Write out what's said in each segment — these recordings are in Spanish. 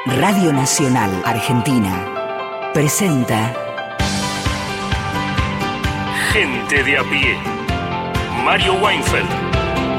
Radio Nacional Argentina presenta Gente de a pie. Mario Weinfeld.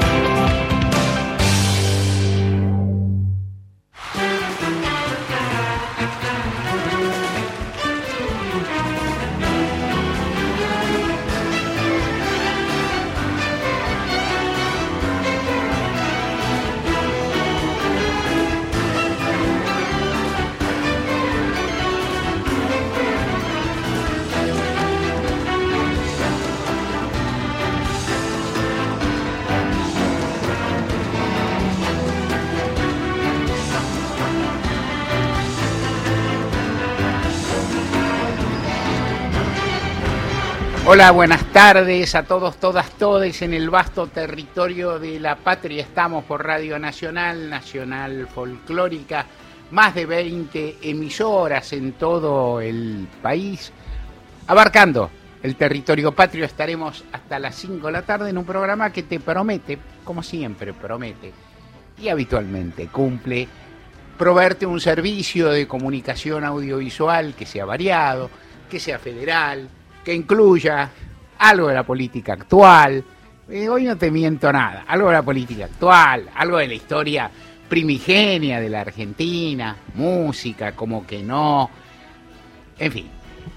Hola, buenas tardes a todos, todas, todes en el vasto territorio de la patria. Estamos por Radio Nacional, Nacional Folclórica, más de 20 emisoras en todo el país, abarcando el territorio patrio. Estaremos hasta las 5 de la tarde en un programa que te promete, como siempre promete, y habitualmente cumple, proveerte un servicio de comunicación audiovisual que sea variado, que sea federal, que incluya algo de la política actual, hoy no te miento nada, algo de la política actual, algo de la historia primigenia de la Argentina, música, como que no, en fin,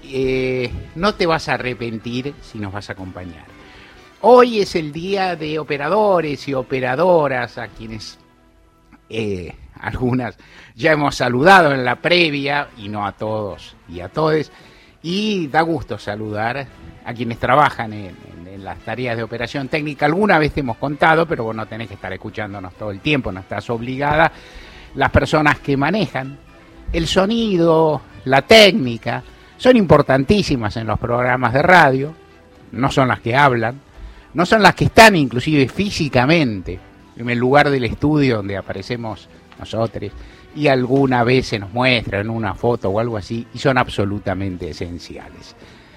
no te vas a arrepentir si nos vas a acompañar. Hoy es el día de operadores y operadoras, a quienes algunas ya hemos saludado en la previa, y no a todos y a todes. Y da gusto saludar a quienes trabajan en las tareas de operación técnica. Alguna vez te hemos contado, pero vos no tenés que estar escuchándonos todo el tiempo, no estás obligada. Las personas que manejan el sonido, la técnica, son importantísimas en los programas de radio, no son las que hablan, no son las que están inclusive físicamente en el lugar del estudio donde aparecemos nosotros, y alguna vez se nos muestran una foto o algo así, y son absolutamente esenciales.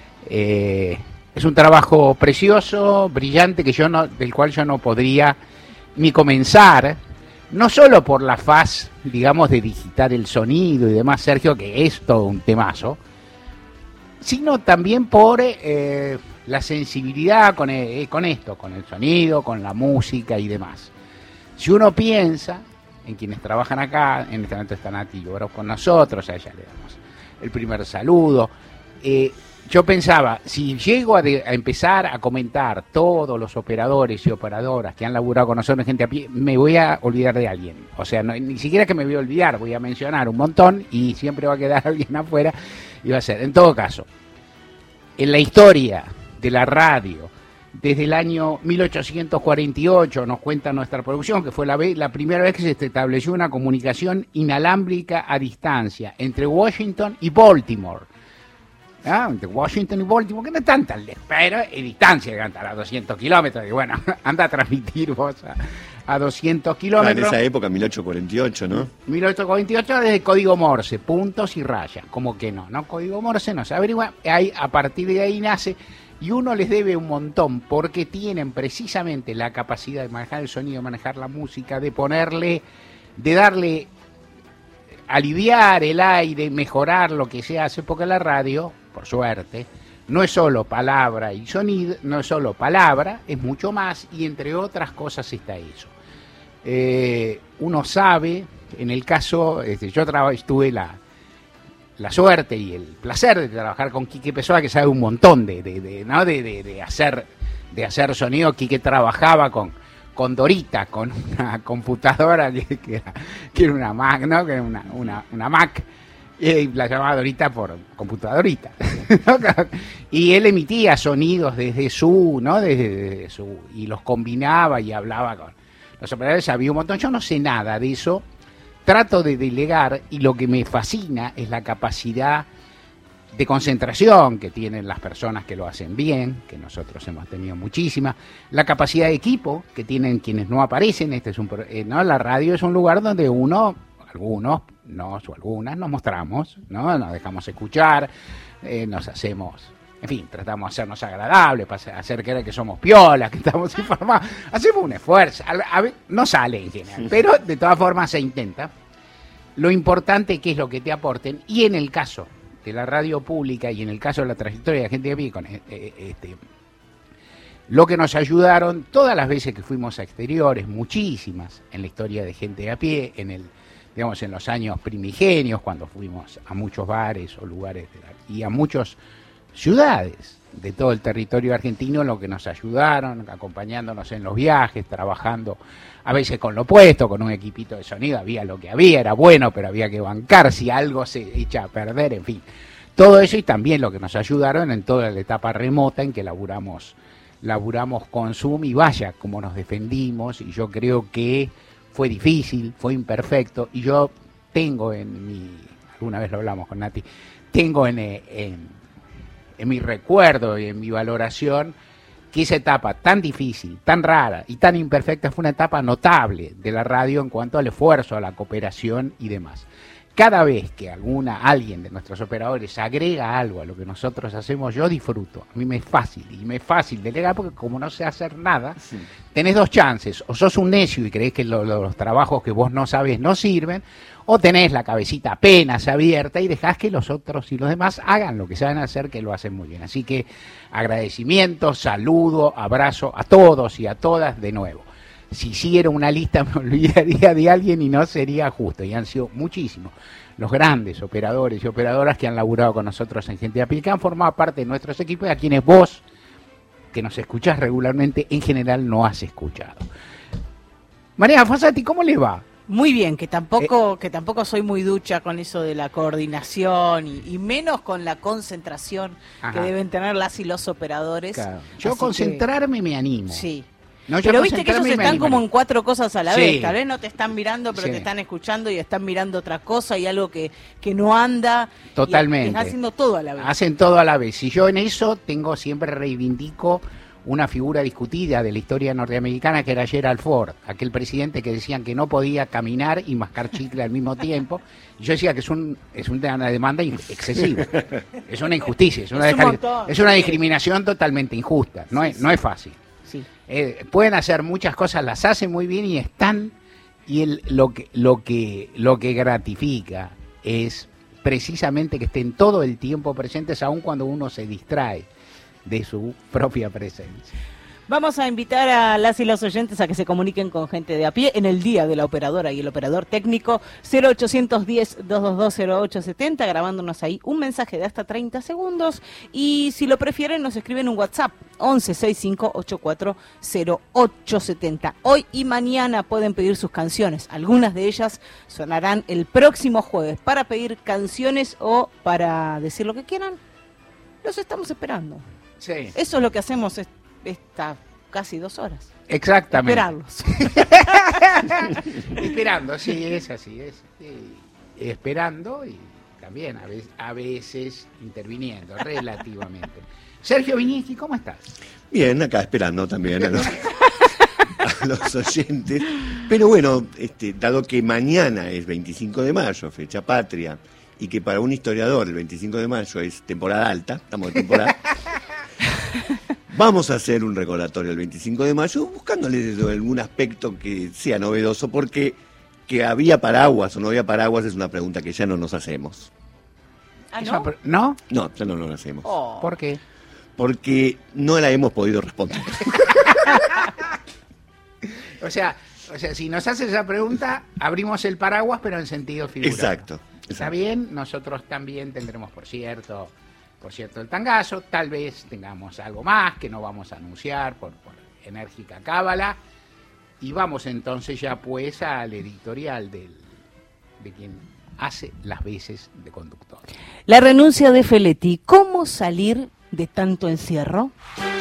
Es un trabajo precioso, brillante, del cual yo no podría ni comenzar, no solo por la faz, digamos, de digitar el sonido y demás, Sergio, que es todo un temazo, sino también por la sensibilidad con esto, con el sonido, con la música y demás. Si uno piensa en quienes trabajan acá, en este momento están Nati Lloró con nosotros, a ella le damos el primer saludo. Yo pensaba, si llego a empezar a comentar todos los operadores y operadoras que han laburado con nosotros en Gente a Pie, me voy a olvidar de alguien. O sea, ni siquiera que me voy a olvidar, voy a mencionar un montón y siempre va a quedar alguien afuera. Y va a ser, en todo caso, en la historia de la radio, desde el año 1848, nos cuenta nuestra producción, que fue la primera vez que se estableció una comunicación inalámbrica a distancia entre Washington y Baltimore. Entre Washington y Baltimore, que no están tan lejos, pero en distancia, que están a 200 kilómetros, y bueno, anda a transmitir vos a 200 kilómetros. En esa época, 1848, ¿no? 1848 desde código Morse, puntos y rayas, como que no, código Morse no se averigua, a partir de ahí nace. Y uno les debe un montón porque tienen precisamente la capacidad de manejar el sonido, de manejar la música, de darle, aliviar el aire, mejorar lo que se hace, porque la radio, por suerte, no es solo palabra y sonido, no es solo palabra, es mucho más, y entre otras cosas está eso. Uno sabe, en el caso, yo tuve la suerte y el placer de trabajar con Quique Pessoa, que sabe un montón de hacer sonido. Quique trabajaba con Dorita, con una computadora que era una Mac, ¿no? Que era una Mac, y la llamaba Dorita por computadorita. Y él emitía sonidos desde su, y los combinaba y hablaba con los operadores, sabía un montón. Yo no sé nada de eso. Trato de delegar, y lo que me fascina es la capacidad de concentración que tienen las personas que lo hacen bien, que nosotros hemos tenido muchísima, la capacidad de equipo que tienen quienes no aparecen. La radio es un lugar donde algunas nos mostramos, ¿no? Nos dejamos escuchar, nos hacemos En fin, tratamos de hacernos agradables, para hacer creer que somos piolas, que estamos informados. Hacemos un esfuerzo. No sale en general, pero de todas formas se intenta. lo importante que es lo que te aporten, y en el caso de la radio pública y en el caso de la trayectoria de Gente de a Pie, lo que nos ayudaron todas las veces que fuimos a exteriores, muchísimas en la historia de Gente de a Pie, en los años primigenios, cuando fuimos a muchos bares o lugares y a muchas ciudades de todo el territorio argentino, lo que nos ayudaron, acompañándonos en los viajes, trabajando a veces con lo opuesto, con un equipito de sonido, había lo que había, era bueno, pero había que bancar si algo se echa a perder, en fin. Todo eso, y también lo que nos ayudaron en toda la etapa remota en que laburamos con Zoom, y vaya como nos defendimos, y yo creo que fue difícil, fue imperfecto, y yo tengo alguna vez lo hablamos con Nati, tengo en mi recuerdo y en mi valoración que esa etapa tan difícil, tan rara y tan imperfecta fue una etapa notable de la radio en cuanto al esfuerzo, a la cooperación y demás. Cada vez que alguien de nuestros operadores agrega algo a lo que nosotros hacemos, yo disfruto. A mí me es fácil, y me es fácil delegar porque como no sé hacer nada, sí, tenés dos chances: o sos un necio y creés que los trabajos que vos no sabés no sirven, o tenés la cabecita apenas abierta y dejás que los otros y los demás hagan lo que saben hacer, que lo hacen muy bien. Así que agradecimiento, saludo, abrazo a todos y a todas de nuevo. Si hiciera una lista me olvidaría de alguien y no sería justo, y han sido muchísimos los grandes operadores y operadoras que han laburado con nosotros en Gente de a Pie, que han formado parte de nuestros equipos, y a quienes vos, que nos escuchás regularmente, en general no has escuchado. Mariana Fossati, ¿cómo le va? Muy bien, que tampoco soy muy ducha con eso de la coordinación y menos con la concentración, ajá, que deben tener las y los operadores. Claro. Yo concentrarme me animo. Sí. No, pero viste que ellos están como en 4 cosas a la sí, vez, tal vez no te están mirando, pero sí, te están escuchando y están mirando otra cosa y algo que no anda. Totalmente. Están haciendo todo a la vez. Hacen todo a la vez. Y yo en eso siempre reivindico una figura discutida de la historia norteamericana, que era Gerald Ford, aquel presidente que decían que no podía caminar y mascar chicle al mismo tiempo. Y yo decía que es una demanda excesiva, es una injusticia, es una discriminación totalmente injusta, no es fácil. Sí. Pueden hacer muchas cosas, las hacen muy bien y están, y lo que gratifica es precisamente que estén todo el tiempo presentes, aun cuando uno se distrae de su propia presencia. Vamos a invitar a las y los oyentes a que se comuniquen con Gente de a Pie en el día de la operadora y el operador técnico 0810-222-0870, grabándonos ahí un mensaje de hasta 30 segundos, y si lo prefieren nos escriben un WhatsApp 1165-840870. Hoy y mañana pueden pedir sus canciones, algunas de ellas sonarán el próximo jueves. Para pedir canciones o para decir lo que quieran, los estamos esperando. Sí. Eso es lo que hacemos está casi 2 horas. Exactamente. Esperarlos. Esperando, sí, es así, esperando y también a veces interviniendo, relativamente. Sergio Viñeski, ¿cómo estás? Bien, acá esperando también a los oyentes. Pero bueno, dado que mañana es 25 de mayo, fecha patria, y que para un historiador el 25 de mayo es temporada alta, estamos de temporada, vamos a hacer un recordatorio el 25 de mayo, buscándole algún aspecto que sea novedoso, porque que había paraguas o no había paraguas es una pregunta que ya no nos hacemos. ¿Ah, no? ¿No? No, ya no nos hacemos. Oh. ¿Por qué? Porque no la hemos podido responder. O sea, si nos haces esa pregunta, abrimos el paraguas, pero en sentido figurado. Exacto. Está bien, nosotros también tendremos, por cierto, el tangazo, tal vez tengamos algo más que no vamos a anunciar por enérgica cábala, y vamos entonces ya pues al editorial de quien hace las veces de conductor. La renuncia de Feletti, ¿cómo salir de tanto encierro?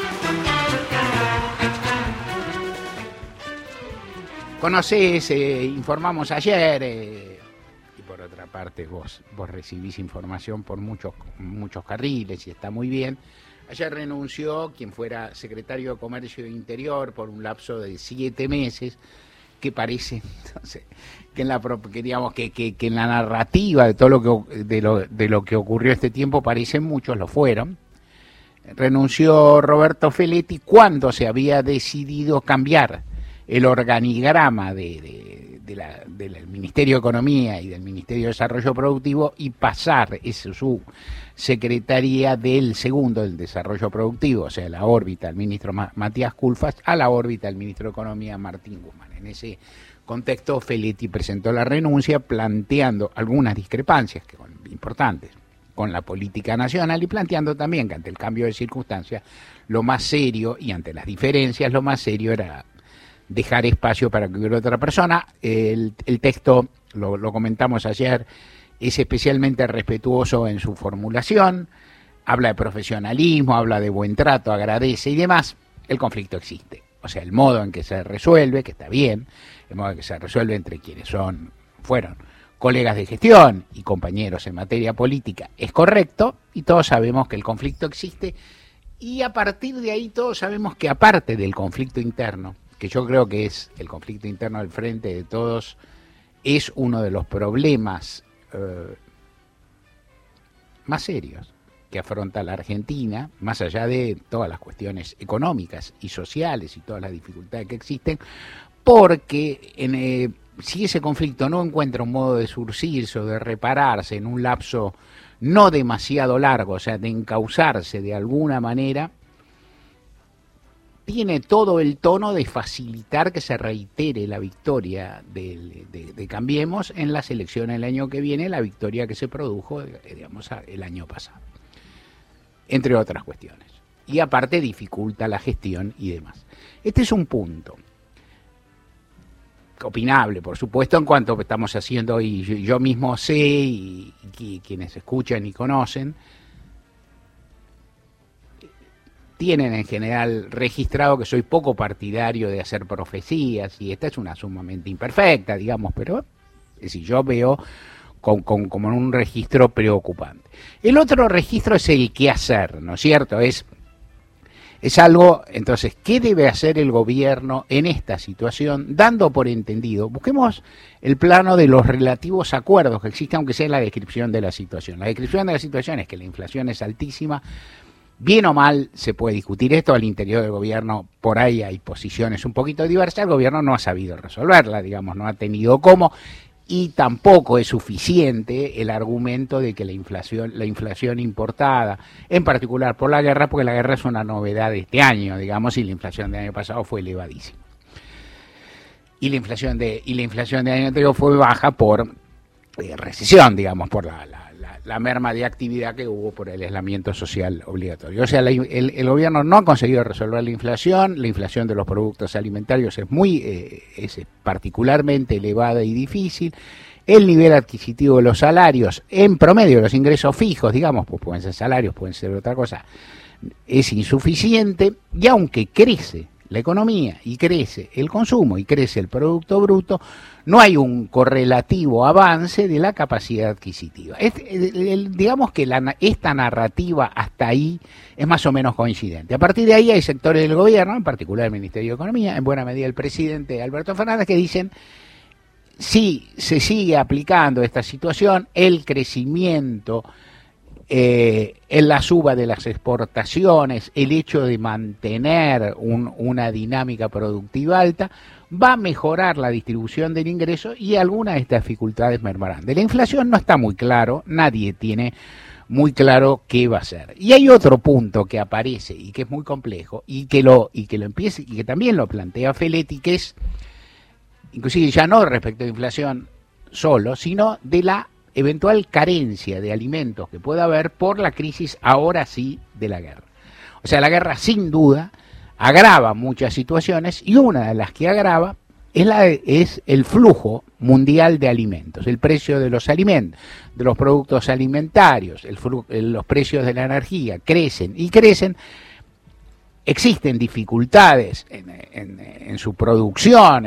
Conocés, informamos ayer, y por otra parte vos recibís información por muchos carriles y está muy bien. Ayer renunció quien fuera secretario de Comercio e Interior por un lapso de 7 meses, que parece, entonces, que en la narrativa de todo de lo que ocurrió este tiempo parecen muchos, lo fueron. Renunció Roberto Feletti cuando se había decidido cambiar el organigrama del Ministerio de Economía y del Ministerio de Desarrollo Productivo y pasar su secretaría del segundo, del Desarrollo Productivo, o sea, la órbita del ministro Matías Culfas, a la órbita del ministro de Economía Martín Guzmán. En ese contexto, Feletti presentó la renuncia planteando algunas discrepancias importantes con la política nacional y planteando también que ante el cambio de circunstancias lo más serio y ante las diferencias lo más serio era dejar espacio para que hubiera otra persona. El texto, lo comentamos ayer, es especialmente respetuoso en su formulación, habla de profesionalismo, habla de buen trato, agradece y demás. El conflicto existe, o sea, el modo en que se resuelve, que está bien, el modo en que se resuelve entre quienes fueron colegas de gestión y compañeros en materia política es correcto, y todos sabemos que el conflicto existe, y a partir de ahí todos sabemos que aparte del conflicto interno, que yo creo que es el conflicto interno del Frente de Todos, es uno de los problemas más serios que afronta la Argentina, más allá de todas las cuestiones económicas y sociales y todas las dificultades que existen, porque si ese conflicto no encuentra un modo de surcirse o de repararse en un lapso no demasiado largo, o sea, de encauzarse de alguna manera, tiene todo el tono de facilitar que se reitere la victoria de Cambiemos en las elecciones del año que viene, la victoria que se produjo, digamos, el año pasado, entre otras cuestiones. Y aparte dificulta la gestión y demás. Este es un punto opinable, por supuesto, en cuanto que estamos haciendo, y yo mismo sé, y quienes escuchan y conocen, tienen en general registrado que soy poco partidario de hacer profecías, y esta es una sumamente imperfecta, digamos, pero es decir, yo veo como un registro preocupante. El otro registro es el qué hacer, ¿no es cierto? Es algo, entonces, ¿qué debe hacer el gobierno en esta situación? Dando por entendido, busquemos el plano de los relativos acuerdos que existen, aunque sea en la descripción de la situación. La descripción de la situación es que la inflación es altísima. Bien o mal se puede discutir esto al interior del gobierno, por ahí hay posiciones un poquito diversas, el gobierno no ha sabido resolverla, digamos, no ha tenido cómo, y tampoco es suficiente el argumento de que la inflación importada, en particular por la guerra, porque la guerra es una novedad de este año, digamos, y la inflación del año pasado fue elevadísima. Y la inflación del año anterior fue baja por recesión, digamos, por la merma de actividad que hubo por el aislamiento social obligatorio. O sea, el gobierno no ha conseguido resolver la inflación de los productos alimentarios es particularmente elevada y difícil. El nivel adquisitivo de los salarios, en promedio, los ingresos fijos, digamos, pues pueden ser salarios, pueden ser otra cosa, es insuficiente, y aunque crece la economía y crece el consumo y crece el Producto Bruto, no hay un correlativo avance de la capacidad adquisitiva. Digamos que esta narrativa hasta ahí es más o menos coincidente. A partir de ahí hay sectores del gobierno, en particular el Ministerio de Economía, en buena medida el presidente Alberto Fernández, que dicen, si se sigue aplicando esta situación, el crecimiento en la suba de las exportaciones, el hecho de mantener una dinámica productiva alta, va a mejorar la distribución del ingreso y algunas de estas dificultades mermarán. De la inflación no está muy claro, nadie tiene muy claro qué va a hacer. Y hay otro punto que aparece y que es muy complejo y que también lo plantea Feletti, que es, inclusive ya no respecto a inflación solo, sino de la eventual carencia de alimentos que pueda haber por la crisis ahora sí de la guerra. O sea, la guerra sin duda agrava muchas situaciones, y una de las que agrava es el flujo mundial de alimentos, el precio de los alimentos, de los productos alimentarios, los precios de la energía crecen y crecen. Existen dificultades en su producción,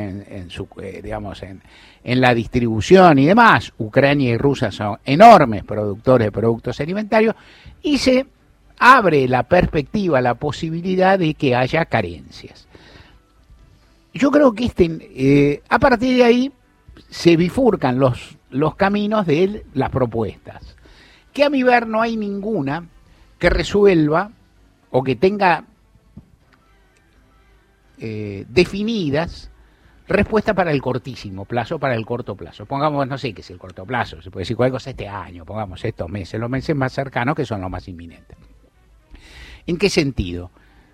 en la distribución y demás. Ucrania y Rusia son enormes productores de productos alimentarios, y se abre la perspectiva, la posibilidad de que haya carencias. Yo creo que a partir de ahí se bifurcan los caminos de las propuestas, que a mi ver no hay ninguna que resuelva o que tenga definidas Respuesta para el cortísimo plazo, para el corto plazo. Pongamos, no sé qué es el corto plazo, se puede decir cualquier cosa este año, pongamos estos meses, los meses más cercanos que son los más inminentes. ¿En qué sentido?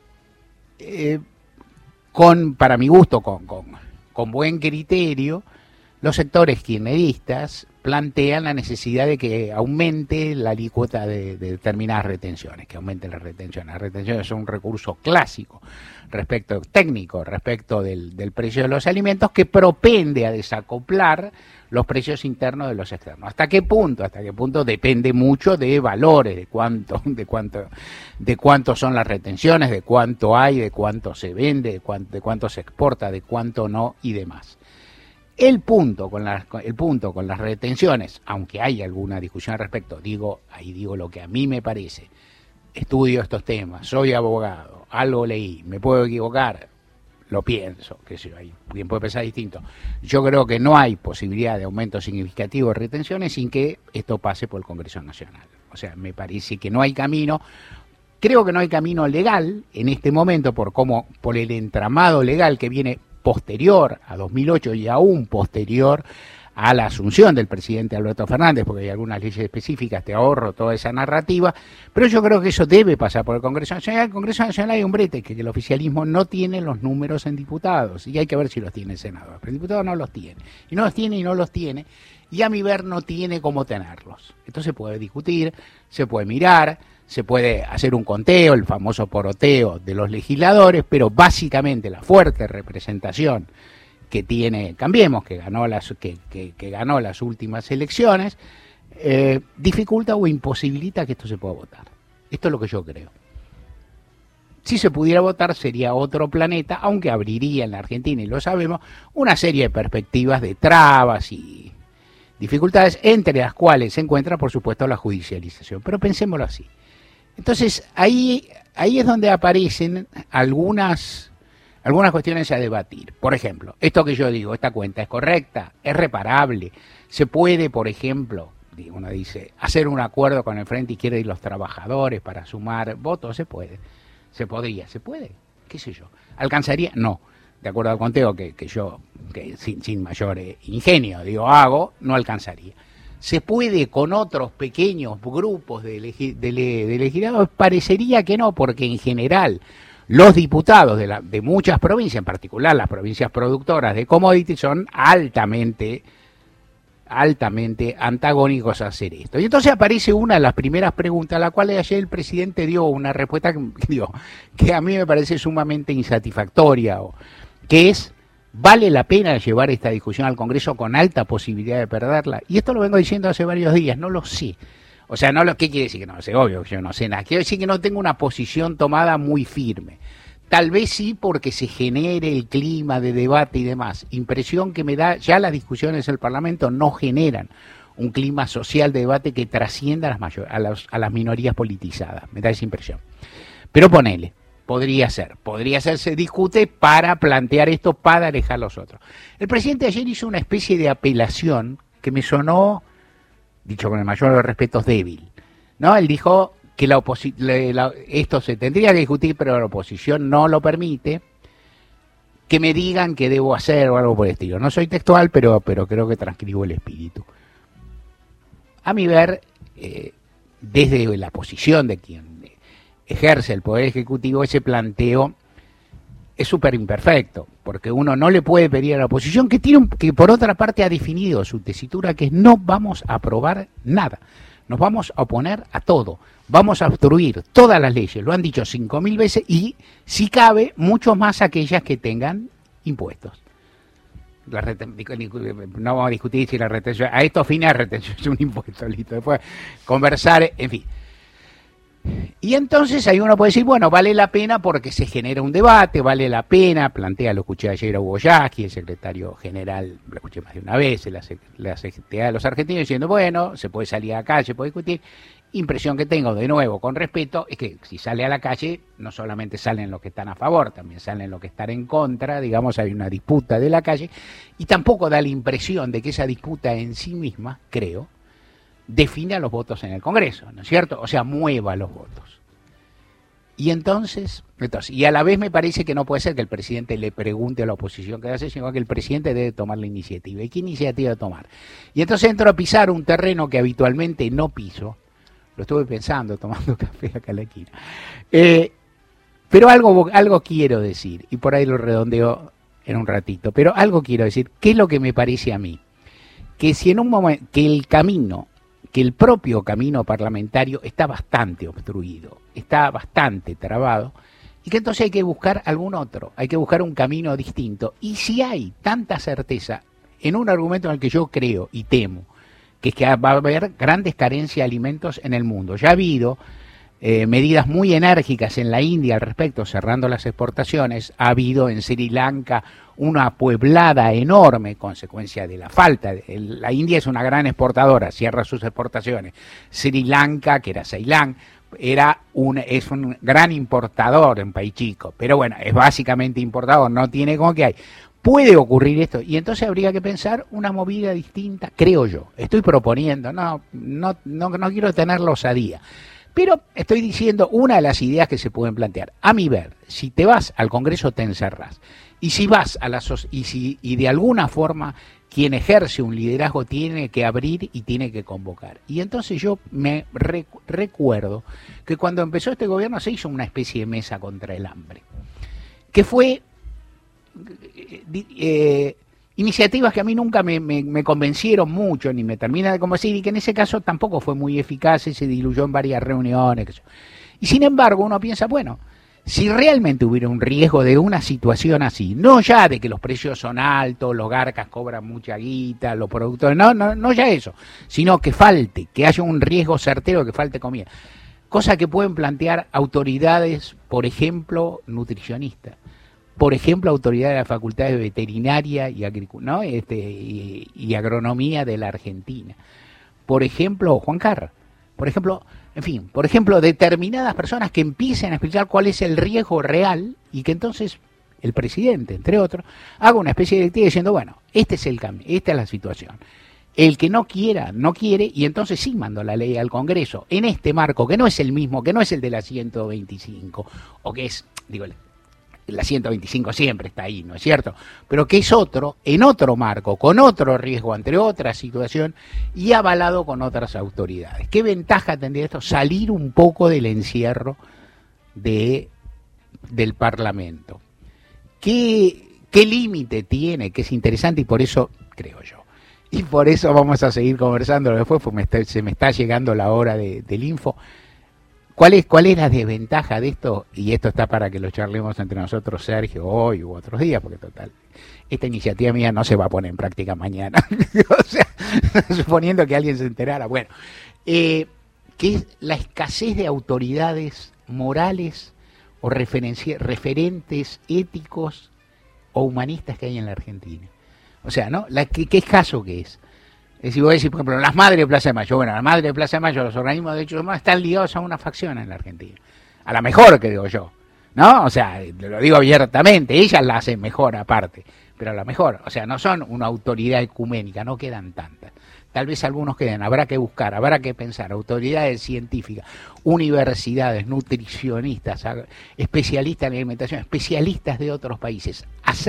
Para mi gusto, con buen criterio, los sectores kirchneristas plantean la necesidad de que aumente la alícuota de determinadas retenciones, que aumente la retención. Las retenciones son un recurso clásico técnico respecto del precio de los alimentos, que propende a desacoplar los precios internos de los externos. ¿Hasta qué punto? Hasta qué punto depende mucho de valores, de cuánto son las retenciones, de cuánto hay, de cuánto se vende, de cuánto se exporta, de cuánto no y demás. El punto con las retenciones, aunque hay alguna discusión al respecto, digo lo que a mí me parece, estudio estos temas, soy abogado, algo leí, me puedo equivocar, lo pienso, que si hay quien puede pensar distinto. Yo creo que no hay posibilidad de aumento significativo de retenciones sin que esto pase por el Congreso Nacional. O sea, me parece que no hay camino. Creo que no hay camino legal en este momento por el entramado legal que viene posterior a 2008 y aún posterior a la asunción del presidente Alberto Fernández, porque hay algunas leyes específicas, te ahorro toda esa narrativa, pero yo creo que eso debe pasar por el Congreso Nacional. El Congreso Nacional hay un brete, que el oficialismo no tiene los números en diputados, y hay que ver si los tiene el Senado, pero el diputado no los tiene, y a mi ver no tiene cómo tenerlos. Entonces se puede discutir, se puede mirar, se puede hacer un conteo, el famoso poroteo de los legisladores, pero básicamente la fuerte representación que tiene Cambiemos, que ganó las últimas elecciones, dificulta o imposibilita que esto se pueda votar. Esto es lo que yo creo. Si se pudiera votar sería otro planeta, aunque abriría en la Argentina, y lo sabemos, una serie de perspectivas de trabas y dificultades, entre las cuales se encuentra, por supuesto, la judicialización. Pero pensémoslo así. Entonces, ahí es donde aparecen algunas cuestiones a debatir. Por ejemplo, esto que yo digo, esta cuenta es correcta, es reparable, se puede, por ejemplo, uno dice, hacer un acuerdo con el Frente Izquierda y los trabajadores para sumar votos, se puede, qué sé yo. ¿Alcanzaría? No. De acuerdo al conteo que yo, sin mayor ingenio, no alcanzaría. ¿Se puede con otros pequeños grupos de legisladores? Parecería que no, porque en general los diputados de muchas provincias, en particular las provincias productoras de commodities, son altamente antagónicos a hacer esto. Y entonces aparece una de las primeras preguntas, a la cual ayer el presidente dio una respuesta que a mí me parece sumamente insatisfactoria, que es: ¿vale la pena llevar esta discusión al Congreso con alta posibilidad de perderla? Y esto lo vengo diciendo hace varios días, no lo sé. O sea, ¿qué quiere decir que no lo sé? Obvio que yo no sé nada. Quiero decir que no tengo una posición tomada muy firme. Tal vez sí porque se genere el clima de debate y demás. Impresión que me da, ya las discusiones del Parlamento no generan un clima social de debate que trascienda a las minorías politizadas. Me da esa impresión. Pero ponele. Podría ser, se discute para plantear esto, para alejar a los otros. El presidente ayer hizo una especie de apelación que me sonó, dicho con el mayor de los respetos, débil, ¿no? Él dijo que esto se tendría que discutir, pero la oposición no lo permite, que me digan qué debo hacer o algo por el estilo. No soy textual, pero creo que transcribo el espíritu. A mi ver, desde la posición de quien ejerce el Poder Ejecutivo, ese planteo es súper imperfecto, porque uno no le puede pedir a la oposición, que por otra parte ha definido su tesitura, que es: no vamos a aprobar nada, nos vamos a oponer a todo, vamos a obstruir todas las leyes, lo han dicho 5.000 veces, y si cabe, mucho más aquellas que tengan impuestos. No vamos a discutir si la retención, a estos fines la retención es un impuesto, listo, después conversar, en fin. Y entonces ahí uno puede decir, bueno, vale la pena porque se genera un debate, vale la pena, lo escuché ayer a Hugo Yasky, el secretario general, lo escuché más de una vez, la Secretaría de los argentinos, diciendo, bueno, se puede salir a la calle, se puede discutir. Impresión que tengo, de nuevo, con respeto, es que si sale a la calle, no solamente salen los que están a favor, también salen los que están en contra, digamos, hay una disputa de la calle, y tampoco da la impresión de que esa disputa en sí misma, creo, define a los votos en el Congreso, ¿no es cierto? O sea, mueva los votos. Y entonces, y a la vez me parece que no puede ser que el presidente le pregunte a la oposición qué hace, sino que el presidente debe tomar la iniciativa. ¿Y qué iniciativa tomar? Y entonces entro a pisar un terreno que habitualmente no piso. Lo estuve pensando, tomando café acá en la esquina. Pero algo quiero decir, y por ahí lo redondeo en un ratito, pero algo quiero decir. ¿Qué es lo que me parece a mí? Que si en un momento, que el propio camino parlamentario está bastante obstruido, está bastante trabado, y que entonces hay que buscar algún otro, hay que buscar un camino distinto. Y si hay tanta certeza en un argumento en el que yo creo y temo, que es que va a haber grandes carencias de alimentos en el mundo. Ya ha habido medidas muy enérgicas en la India al respecto, cerrando las exportaciones. Ha habido en Sri Lanka una pueblada enorme, consecuencia de la falta. La India es una gran exportadora, cierra sus exportaciones. Sri Lanka, que era Ceilán, es un gran importador, un país chico, pero bueno, es básicamente importador, no tiene como que hay. Puede ocurrir esto, y entonces habría que pensar una movida distinta, creo yo. Estoy proponiendo, no quiero tener la osadía, pero estoy diciendo una de las ideas que se pueden plantear. A mi ver, si te vas al Congreso te encerrás, y si vas a y de alguna forma quien ejerce un liderazgo tiene que abrir y tiene que convocar. Y entonces yo me recuerdo que cuando empezó este gobierno se hizo una especie de mesa contra el hambre, que fue iniciativas que a mí nunca me convencieron mucho, ni me termina de convencer, y que en ese caso tampoco fue muy eficaz, y se diluyó en varias reuniones. Y sin embargo uno piensa, bueno, si realmente hubiera un riesgo de una situación así, no ya de que los precios son altos, los garcas cobran mucha guita, los productores, no ya eso, sino que haya un riesgo certero de que falte comida. Cosa que pueden plantear autoridades, por ejemplo, nutricionistas, por ejemplo, autoridades de las facultades de veterinaria y agricultura, ¿no? y agronomía de la Argentina. Por ejemplo, Juan Carr. Por ejemplo, determinadas personas que empiecen a explicar cuál es el riesgo real y que entonces el presidente, entre otros, haga una especie de directiva diciendo, bueno, este es el cambio, esta es la situación. El que no quiera, no quiere, y entonces sí mando la ley al Congreso, en este marco, que no es el mismo, que no es el de la 125, o que es, la 125 siempre está ahí, ¿no es cierto? Pero que es otro, en otro marco, con otro riesgo, ante otra situación, y avalado con otras autoridades. ¿Qué ventaja tendría esto? Salir un poco del encierro del Parlamento. ¿Qué límite tiene? Que es interesante, y por eso, creo yo, y por eso vamos a seguir conversando después, porque se me está llegando la hora del info. ¿Cuál es la desventaja de esto? Y esto está para que lo charlemos entre nosotros, Sergio, hoy u otros días, porque total, esta iniciativa mía no se va a poner en práctica mañana. O sea, suponiendo que alguien se enterara. Bueno, que es la escasez de autoridades morales o referentes éticos o humanistas que hay en la Argentina. O sea, ¿no? ¿Qué escaso que es? Es decir, voy a decir, por ejemplo, las madres de Plaza de Mayo. Bueno, las madres de Plaza de Mayo, los organismos de derechos humanos están ligados a una facción en la Argentina. A la mejor, que digo yo. ¿No? O sea, lo digo abiertamente, ellas la hacen mejor aparte, pero a la mejor. O sea, no son una autoridad ecuménica, no quedan tantas. Tal vez algunos queden, habrá que buscar, habrá que pensar, autoridades científicas, universidades, nutricionistas, especialistas en alimentación, especialistas de otros países,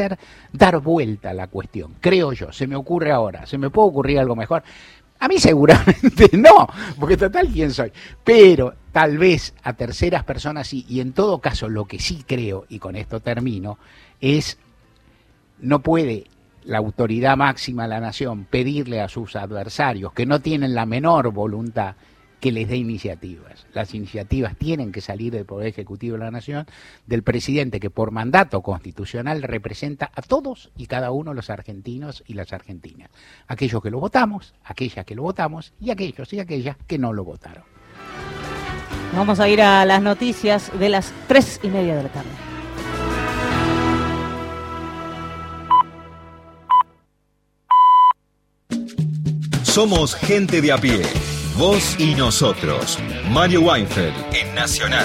dar vuelta a la cuestión, creo yo, se me ocurre ahora, se me puede ocurrir algo mejor. A mí seguramente no, porque total, ¿quién soy? Pero tal vez a terceras personas sí, y en todo caso lo que sí creo, y con esto termino, es no puede la autoridad máxima de la nación pedirle a sus adversarios que no tienen la menor voluntad que les dé iniciativas. Las iniciativas tienen que salir del Poder Ejecutivo de la Nación, del presidente que por mandato constitucional representa a todos y cada uno de los argentinos y las argentinas. Aquellos que lo votamos, aquellas que lo votamos y aquellos y aquellas que no lo votaron. Vamos a ir a las noticias de las 3:30 de la tarde. Somos gente de a pie. Vos y nosotros. Mario Weinfeld en Nacional.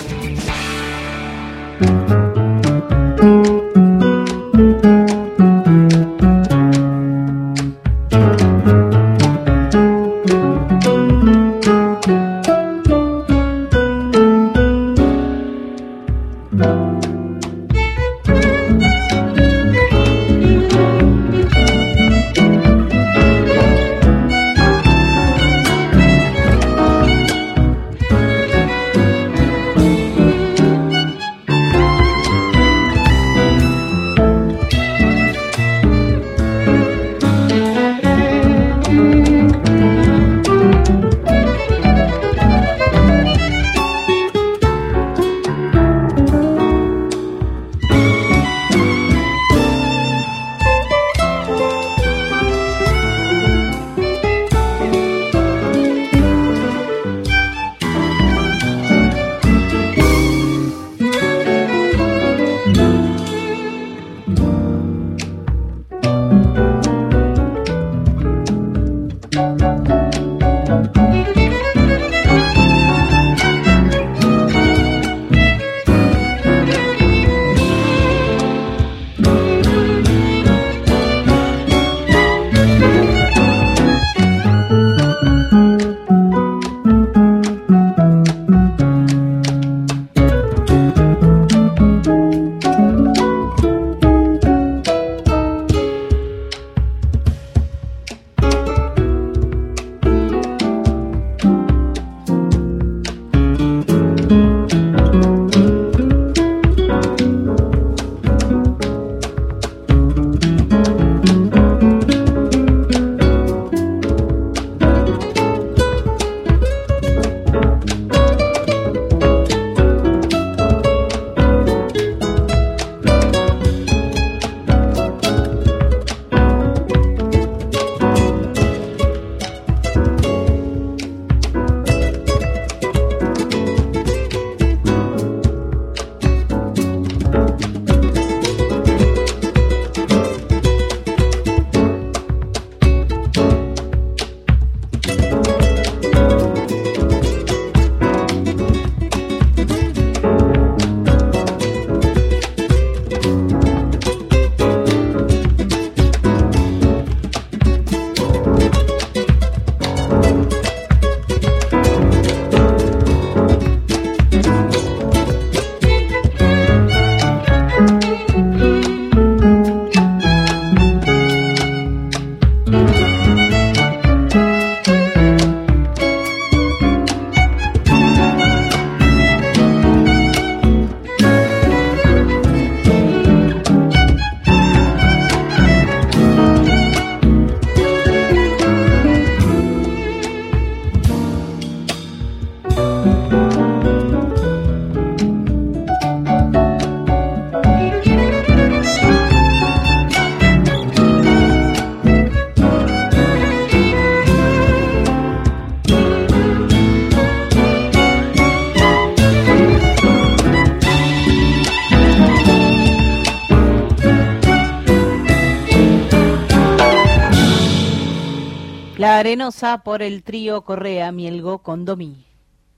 La Arenosa por el trío Correa, Mielgo, Condomí.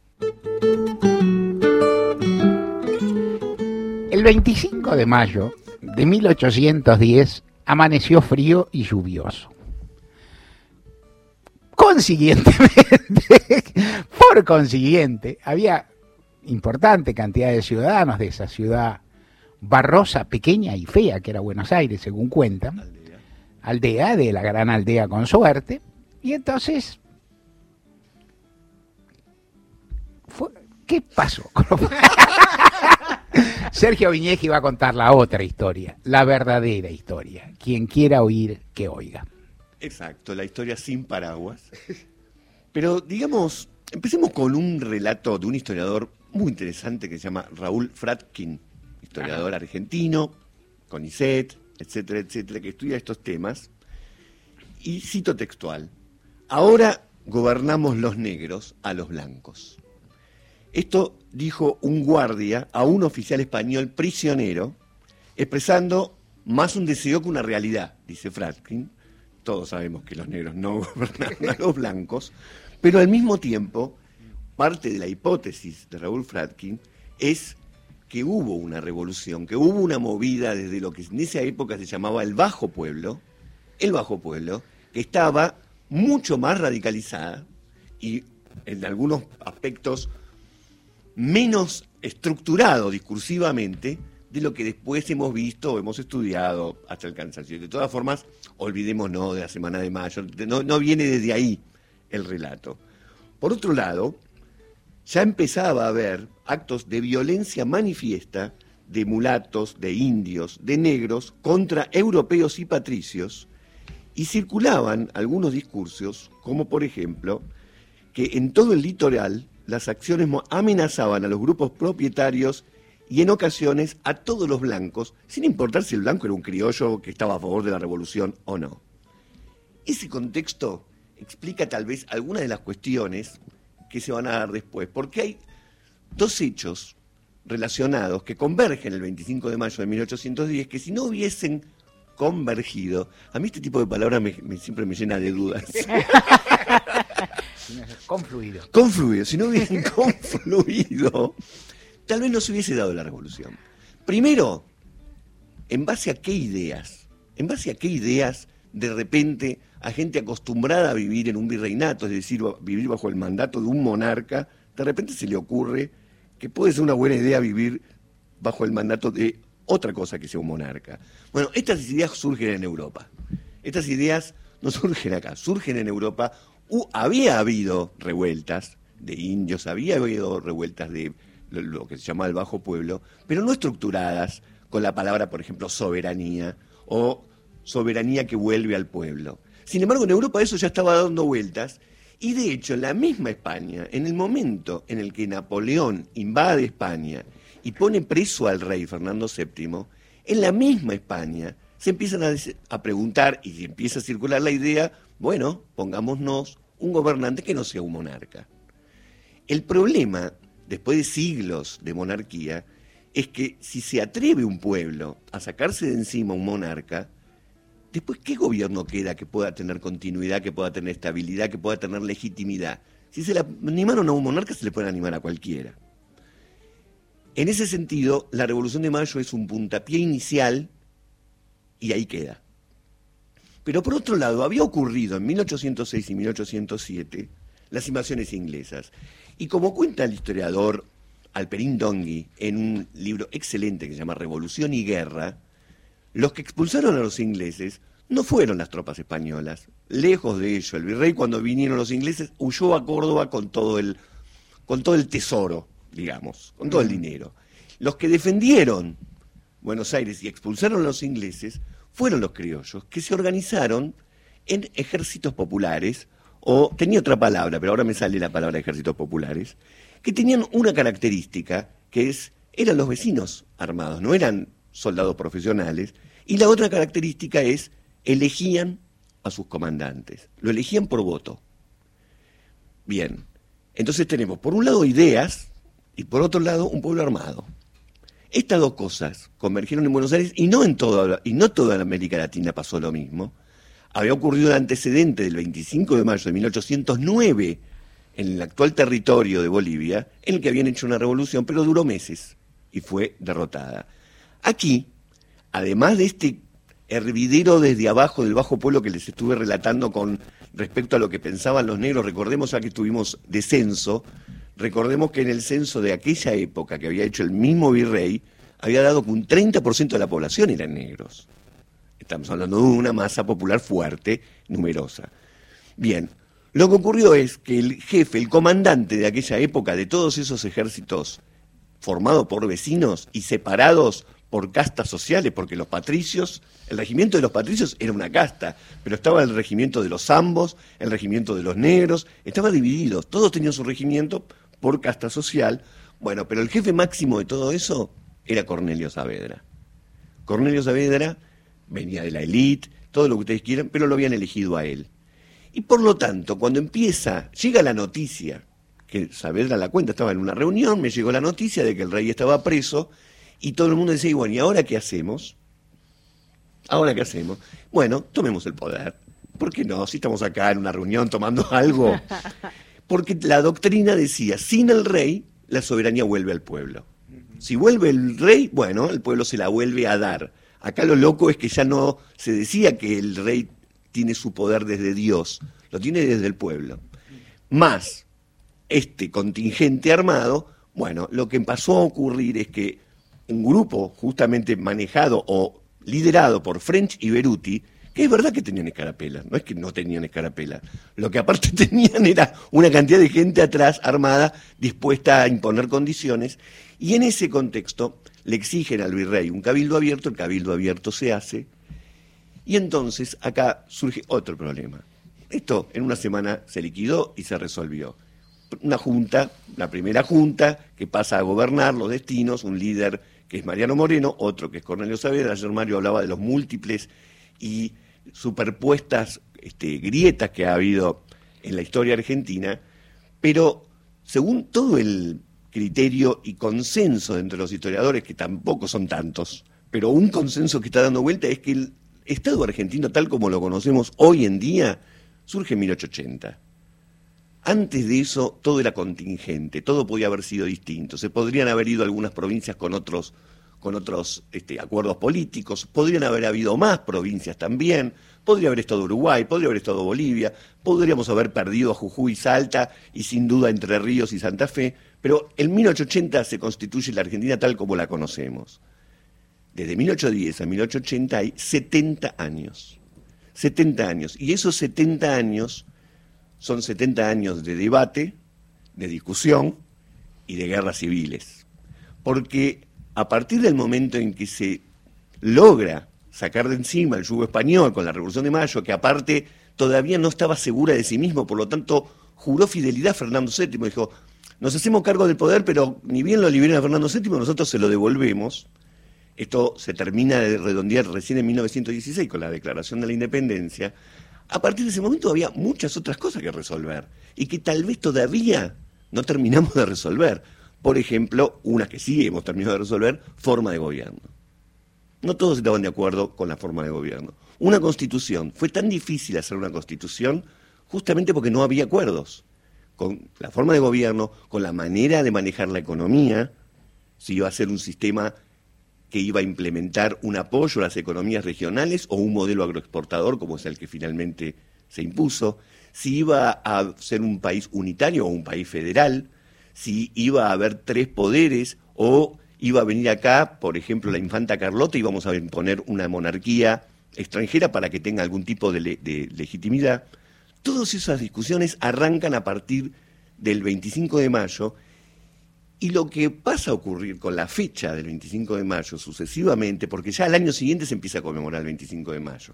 El 25 de mayo de 1810 amaneció frío y lluvioso. Por consiguiente, había importante cantidad de ciudadanos de esa ciudad barrosa, pequeña y fea que era Buenos Aires, según cuentan, aldea de la gran aldea con suerte, y entonces, ¿qué pasó? Sergio Viñeji va a contar la otra historia, la verdadera historia. Quien quiera oír, que oiga. Exacto, la historia sin paraguas. Pero digamos, empecemos con un relato de un historiador muy interesante que se llama Raúl Fradkin, historiador argentino, CONICET, etcétera, etcétera, que estudia estos temas. Y cito textual: ahora gobernamos los negros a los blancos. Esto dijo un guardia a un oficial español prisionero, expresando más un deseo que una realidad, dice Fradkin. Todos sabemos que los negros no gobernaron a los blancos, pero al mismo tiempo, parte de la hipótesis de Raúl Fradkin es que hubo una revolución, que hubo una movida desde lo que en esa época se llamaba el Bajo Pueblo, que estaba mucho más radicalizada y en algunos aspectos menos estructurado discursivamente de lo que después hemos visto o hemos estudiado hasta el cansancio. De todas formas, olvidémonos de la Semana de Mayo, no viene desde ahí el relato. Por otro lado, ya empezaba a haber actos de violencia manifiesta de mulatos, de indios, de negros contra europeos y patricios, y circulaban algunos discursos, como por ejemplo, que en todo el litoral las acciones amenazaban a los grupos propietarios y en ocasiones a todos los blancos, sin importar si el blanco era un criollo que estaba a favor de la revolución o no. Ese contexto explica tal vez algunas de las cuestiones que se van a dar después, porque hay dos hechos relacionados que convergen el 25 de mayo de 1810, que si no hubiesen convergido, a mí este tipo de palabras siempre me llena de dudas. Confluido, si no hubiesen confluido, tal vez no se hubiese dado la revolución. Primero, ¿en base a qué ideas? ¿En base a qué ideas de repente a gente acostumbrada a vivir en un virreinato, es decir, vivir bajo el mandato de un monarca, de repente se le ocurre que puede ser una buena idea vivir bajo el mandato de otra cosa que sea un monarca? Bueno, estas ideas surgen en Europa. Estas ideas no surgen acá, surgen en Europa. Había habido revueltas de indios, había habido revueltas de lo que se llama el Bajo Pueblo, pero no estructuradas con la palabra, por ejemplo, soberanía o soberanía que vuelve al pueblo. Sin embargo, en Europa eso ya estaba dando vueltas y de hecho en la misma España, en el momento en el que Napoleón invade España y pone preso al rey Fernando VII, en la misma España se empiezan a preguntar y empieza a circular la idea, bueno, pongámonos un gobernante que no sea un monarca. El problema, después de siglos de monarquía, es que si se atreve un pueblo a sacarse de encima un monarca, después ¿qué gobierno queda que pueda tener continuidad, que pueda tener estabilidad, que pueda tener legitimidad? Si se le animaron a un monarca, se le pueden animar a cualquiera. En ese sentido, la Revolución de Mayo es un puntapié inicial y ahí queda. Pero por otro lado, había ocurrido en 1806 y 1807 las invasiones inglesas. Y como cuenta el historiador Alperín Dongui en un libro excelente que se llama Revolución y Guerra, los que expulsaron a los ingleses no fueron las tropas españolas. Lejos de ello, el virrey cuando vinieron los ingleses huyó a Córdoba con todo el tesoro, digamos, con todo el dinero. Los que defendieron Buenos Aires y expulsaron a los ingleses fueron los criollos, que se organizaron en ejércitos populares, o tenía otra palabra, pero ahora me sale la palabra ejércitos populares, que tenían una característica, que eran los vecinos armados, no eran soldados profesionales, y la otra característica es, elegían a sus comandantes, lo elegían por voto. Bien, entonces tenemos por un lado ideas, y por otro lado un pueblo armado. Estas dos cosas convergieron en Buenos Aires, y no toda la América Latina pasó lo mismo, había ocurrido el antecedente del 25 de mayo de 1809 en el actual territorio de Bolivia, en el que habían hecho una revolución, pero duró meses y fue derrotada. Aquí, además de este hervidero desde abajo del bajo pueblo que les estuve relatando con respecto a lo que pensaban los negros, recordemos ya que tuvimos de censo, recordemos que en el censo de aquella época que había hecho el mismo virrey, había dado que un 30% de la población eran negros. Estamos hablando de una masa popular fuerte, numerosa. Bien, lo que ocurrió es que el jefe, el comandante de aquella época, de todos esos ejércitos formados por vecinos y separados por castas sociales, porque los patricios, el regimiento de los patricios era una casta, pero estaba el regimiento de los zambos, el regimiento de los negros, estaban divididos, todos tenían su regimiento por casta social. Bueno, pero el jefe máximo de todo eso era Cornelio Saavedra. Cornelio Saavedra venía de la élite, todo lo que ustedes quieran, pero lo habían elegido a él. Y por lo tanto, cuando llega la noticia, que Saavedra la cuenta, estaba en una reunión, me llegó la noticia de que el rey estaba preso, y todo el mundo decía, bueno, ¿y ahora qué hacemos? ¿Ahora qué hacemos? Bueno, tomemos el poder. ¿Por qué no? Si estamos acá en una reunión tomando algo. Porque la doctrina decía, sin el rey, la soberanía vuelve al pueblo. Si vuelve el rey, bueno, el pueblo se la vuelve a dar. Acá lo loco es que ya no se decía que el rey tiene su poder desde Dios, lo tiene desde el pueblo. Más este contingente armado, bueno, lo que pasó a ocurrir es que un grupo justamente manejado o liderado por French y Beruti, que es verdad que tenían escarapelas, no es que no tenían escarapelas, lo que aparte tenían era una cantidad de gente atrás armada dispuesta a imponer condiciones, y en ese contexto le exigen al virrey un cabildo abierto, el cabildo abierto se hace, y entonces acá surge otro problema. Esto en una semana se liquidó y se resolvió. Una junta, la primera junta, que pasa a gobernar los destinos, un líder que es Mariano Moreno, otro que es Cornelio Saavedra. Ayer Mario hablaba de los múltiples y superpuestas grietas que ha habido en la historia argentina, pero según todo el criterio y consenso entre los historiadores, que tampoco son tantos, pero un consenso que está dando vuelta es que el Estado argentino, tal como lo conocemos hoy en día, surge en 1880. Antes de eso, todo era contingente, todo podía haber sido distinto. Se podrían haber ido algunas provincias con otros acuerdos políticos, podrían haber habido más provincias también, podría haber estado Uruguay, podría haber estado Bolivia, podríamos haber perdido Jujuy, Salta y sin duda Entre Ríos y Santa Fe, pero en 1880 se constituye la Argentina tal como la conocemos. Desde 1810 a 1880 hay 70 años. 70 años. Y esos 70 años son 70 años de debate, de discusión y de guerras civiles. Porque a partir del momento en que se logra sacar de encima el yugo español con la Revolución de Mayo, que aparte todavía no estaba segura de sí mismo, por lo tanto juró fidelidad a Fernando VII, dijo, nos hacemos cargo del poder, pero ni bien lo liberan a Fernando VII, nosotros se lo devolvemos. Esto se termina de redondear recién en 1916 con la Declaración de la Independencia. A partir de ese momento había muchas otras cosas que resolver y que tal vez todavía no terminamos de resolver. Por ejemplo, una que sí hemos terminado de resolver, forma de gobierno. No todos estaban de acuerdo con la forma de gobierno. Una constitución, fue tan difícil hacer una constitución justamente porque no había acuerdos con la forma de gobierno, con la manera de manejar la economía, si iba a ser un sistema que iba a implementar un apoyo a las economías regionales o un modelo agroexportador como es el que finalmente se impuso, si iba a ser un país unitario o un país federal, si iba a haber 3 poderes o iba a venir acá, por ejemplo, la infanta Carlota y íbamos a imponer una monarquía extranjera para que tenga algún tipo de legitimidad. Todas esas discusiones arrancan a partir del 25 de mayo. Y lo que pasa a ocurrir con la fecha del 25 de mayo sucesivamente, porque ya al año siguiente se empieza a conmemorar el 25 de mayo,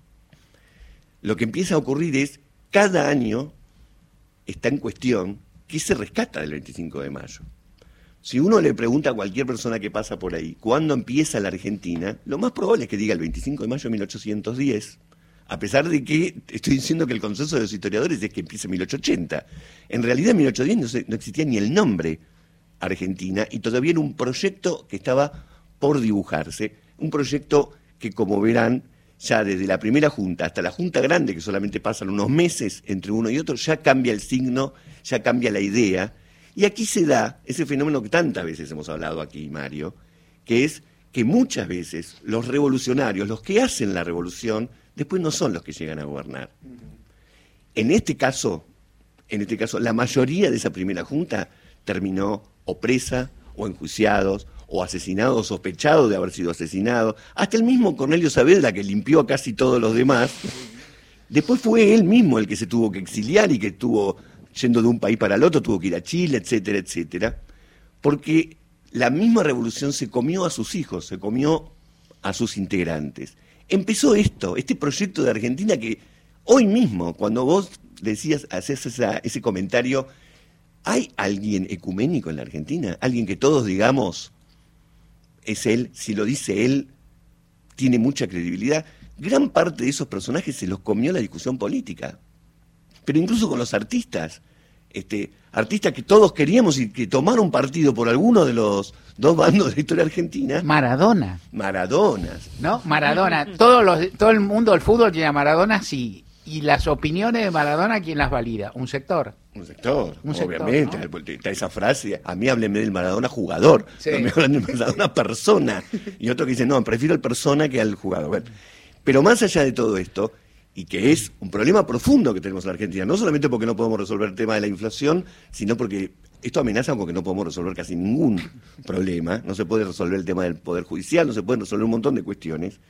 lo que empieza a ocurrir es, cada año está en cuestión qué se rescata del 25 de mayo. Si uno le pregunta a cualquier persona que pasa por ahí, ¿cuándo empieza la Argentina? Lo más probable es que diga el 25 de mayo de 1810, a pesar de que estoy diciendo que el consenso de los historiadores es que empieza en 1880. En realidad en 1810 no existía ni el nombre Argentina y todavía era un proyecto que estaba por dibujarse, un proyecto que como verán ya desde la primera junta hasta la junta grande, que solamente pasan unos meses entre uno y otro, ya cambia el signo, ya cambia la idea. Y aquí se da ese fenómeno que tantas veces hemos hablado aquí, Mario, que es que muchas veces los revolucionarios, los que hacen la revolución, después no son los que llegan a gobernar. En este caso, la mayoría de esa primera junta terminó o presa, o enjuiciados, o asesinados, o sospechados de haber sido asesinados. Hasta el mismo Cornelio Saavedra, que limpió a casi todos los demás, después fue él mismo el que se tuvo que exiliar y que estuvo yendo de un país para el otro, tuvo que ir a Chile, etcétera, etcétera, porque la misma revolución se comió a sus hijos, se comió a sus integrantes. Empezó este proyecto de Argentina que hoy mismo, cuando vos hacés ese comentario, ¿hay alguien ecuménico en la Argentina? ¿Alguien que todos digamos es él? Si lo dice él, tiene mucha credibilidad. Gran parte de esos personajes se los comió la discusión política. Pero incluso con los artistas. Artistas que todos queríamos y que tomaron partido por alguno de los dos bandos de la historia argentina. Maradona. Maradonas. ¿No? Maradona. Todo el mundo del fútbol tiene a Maradona, sí. Y las opiniones de Maradona, ¿quién las valida? Un sector. Un sector, Un obviamente. sector, ¿no? Está esa frase, a mí háblenme del Maradona jugador, Sí. no me hablan del Maradona persona. Y otro que dice, no, prefiero al persona que al jugador. Bueno, pero más allá de todo esto, y que es un problema profundo que tenemos en la Argentina, no solamente porque no podemos resolver el tema de la inflación, sino porque esto amenaza con que no podemos resolver casi ningún problema, no se puede resolver el tema del Poder Judicial, no se pueden resolver un montón de cuestiones.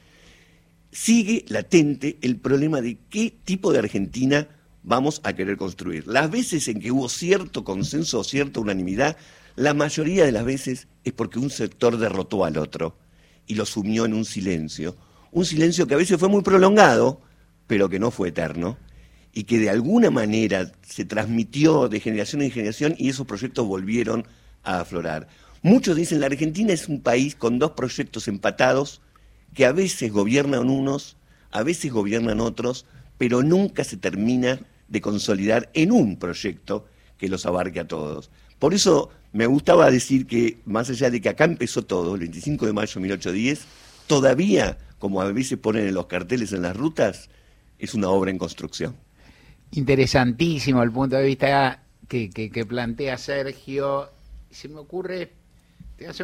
Sigue latente el problema de qué tipo de Argentina vamos a querer construir. Las veces en que hubo cierto consenso o cierta unanimidad, la mayoría de las veces es porque un sector derrotó al otro y lo sumió en un silencio que a veces fue muy prolongado, pero que no fue eterno, y que de alguna manera se transmitió de generación en generación y esos proyectos volvieron a aflorar. Muchos dicen la Argentina es un país con dos proyectos empatados, que a veces gobiernan unos, a veces gobiernan otros, pero nunca se termina de consolidar en un proyecto que los abarque a todos. Por eso me gustaba decir que, más allá de que acá empezó todo, el 25 de mayo de 1810, todavía, como a veces ponen en los carteles en las rutas, es una obra en construcción. Interesantísimo el punto de vista que plantea Sergio. Se me ocurre, te voy a hacer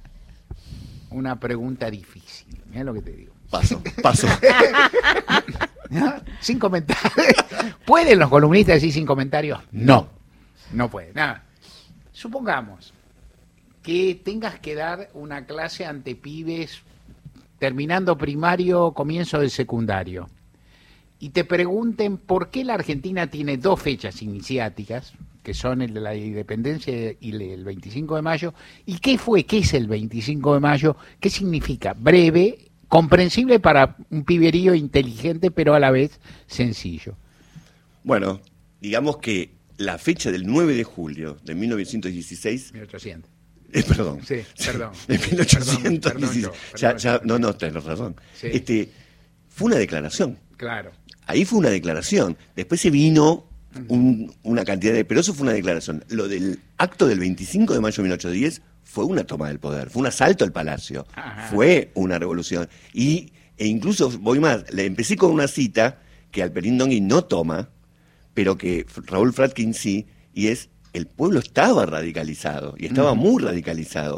una pregunta difícil. Mirá lo que te digo. Paso. ¿No? Sin comentarios. ¿Pueden los columnistas decir sin comentarios? No pueden. Nada. Supongamos que tengas que dar una clase ante pibes terminando primario, comienzo del secundario, y te pregunten por qué la Argentina tiene dos fechas iniciáticas, que son el de la independencia y el 25 de mayo, y qué es el 25 de mayo, qué significa, breve, comprensible para un piberío inteligente, pero a la vez sencillo. Bueno, digamos que la fecha del 9 de julio de 1916... 1800. Perdón. Sí, perdón. De 1816. Perdón, No, tenés razón. Sí. Fue una declaración. Claro. Ahí fue una declaración. Después se vino una cantidad de... Pero eso fue una declaración. Lo del acto del 25 de mayo de 1810 fue una toma del poder, fue un asalto al palacio, Ajá. Fue una revolución. E incluso, voy más, le empecé con una cita que Alperín Dongui no toma, pero que Raúl Fradkin sí, y es: el pueblo estaba radicalizado, y estaba muy radicalizado.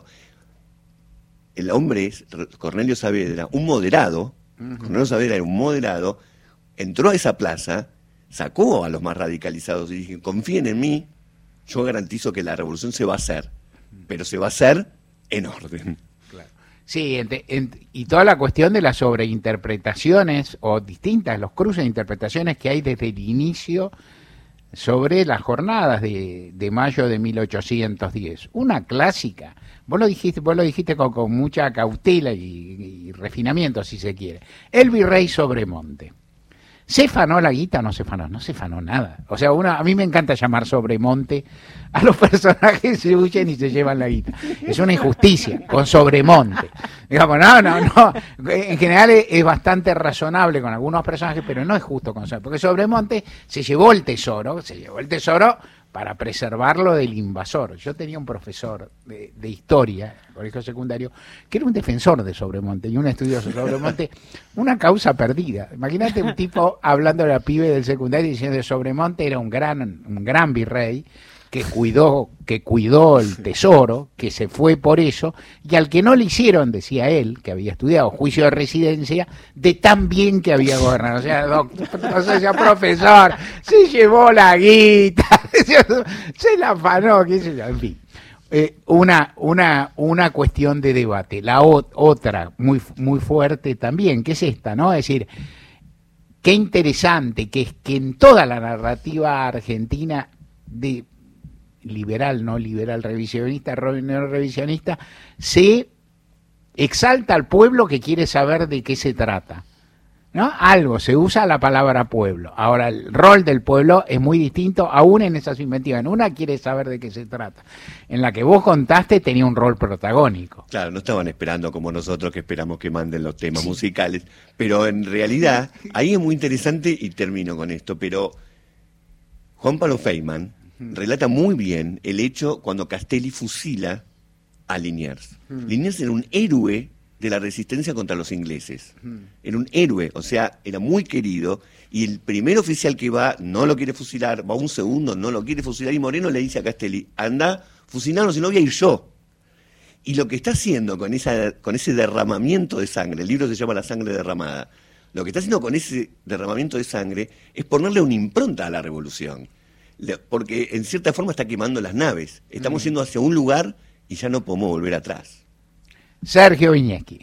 El hombre es Cornelio Saavedra, un moderado, Cornelio Saavedra era un moderado, entró a esa plaza, sacó a los más radicalizados y dije: confíen en mí, yo garantizo que la revolución se va a hacer, pero se va a hacer en orden. Claro. Sí, y toda la cuestión de las sobreinterpretaciones o distintas, los cruces de interpretaciones que hay desde el inicio sobre las jornadas de mayo de 1810. Una clásica. Vos lo dijiste con mucha cautela y refinamiento, si se quiere. El virrey Sobremonte. ¿Se fanó la guita o no se fanó? No se fanó nada. O sea, a mí me encanta llamar Sobremonte a los personajes que se huyen y se llevan la guita. Es una injusticia, con Sobremonte. Digamos, no. En general es bastante razonable con algunos personajes, pero no es justo con Sobremonte, porque Sobremonte se llevó el tesoro para preservarlo del invasor. Yo tenía un profesor de historia, colegio secundario, que era un defensor de Sobremonte y un estudioso de Sobremonte, una causa perdida. Imagínate un tipo hablando de la pibe del secundario diciendo que Sobremonte era un gran virrey que cuidó el tesoro, que se fue por eso, y al que no le hicieron, decía él, que había estudiado juicio de residencia, de tan bien que había gobernado. O sea, profesor, se llevó la guita, se la afanó, qué sé yo, en fin. Una cuestión de debate. La otra, muy fuerte también, que es esta, ¿no? Es decir, qué interesante que es que en toda la narrativa argentina de liberal, no liberal, revisionista, no revisionista, se exalta al pueblo que quiere saber de qué se trata, ¿no? Algo, se usa la palabra pueblo. Ahora, el rol del pueblo es muy distinto, aún en esas inventivas. En una quiere saber de qué se trata. En la que vos contaste tenía un rol protagónico. Claro, no estaban esperando como nosotros que esperamos que manden los temas musicales, pero en realidad, ahí es muy interesante, y termino con esto, pero Juan Pablo Feynman relata muy bien el hecho cuando Castelli fusila a Liniers. Liniers era un héroe de la resistencia contra los ingleses. Era un héroe, o sea, era muy querido, y el primer oficial que va no lo quiere fusilar, va un segundo, no lo quiere fusilar, y Moreno le dice a Castelli, anda, fusilarlo, si no voy a ir yo. Y lo que está haciendo con ese derramamiento de sangre, el libro se llama La sangre derramada, lo que está haciendo con ese derramamiento de sangre es ponerle una impronta a la revolución. Porque en cierta forma está quemando las naves. Estamos yendo hacia un lugar y ya no podemos volver atrás. Sergio Viñeschi.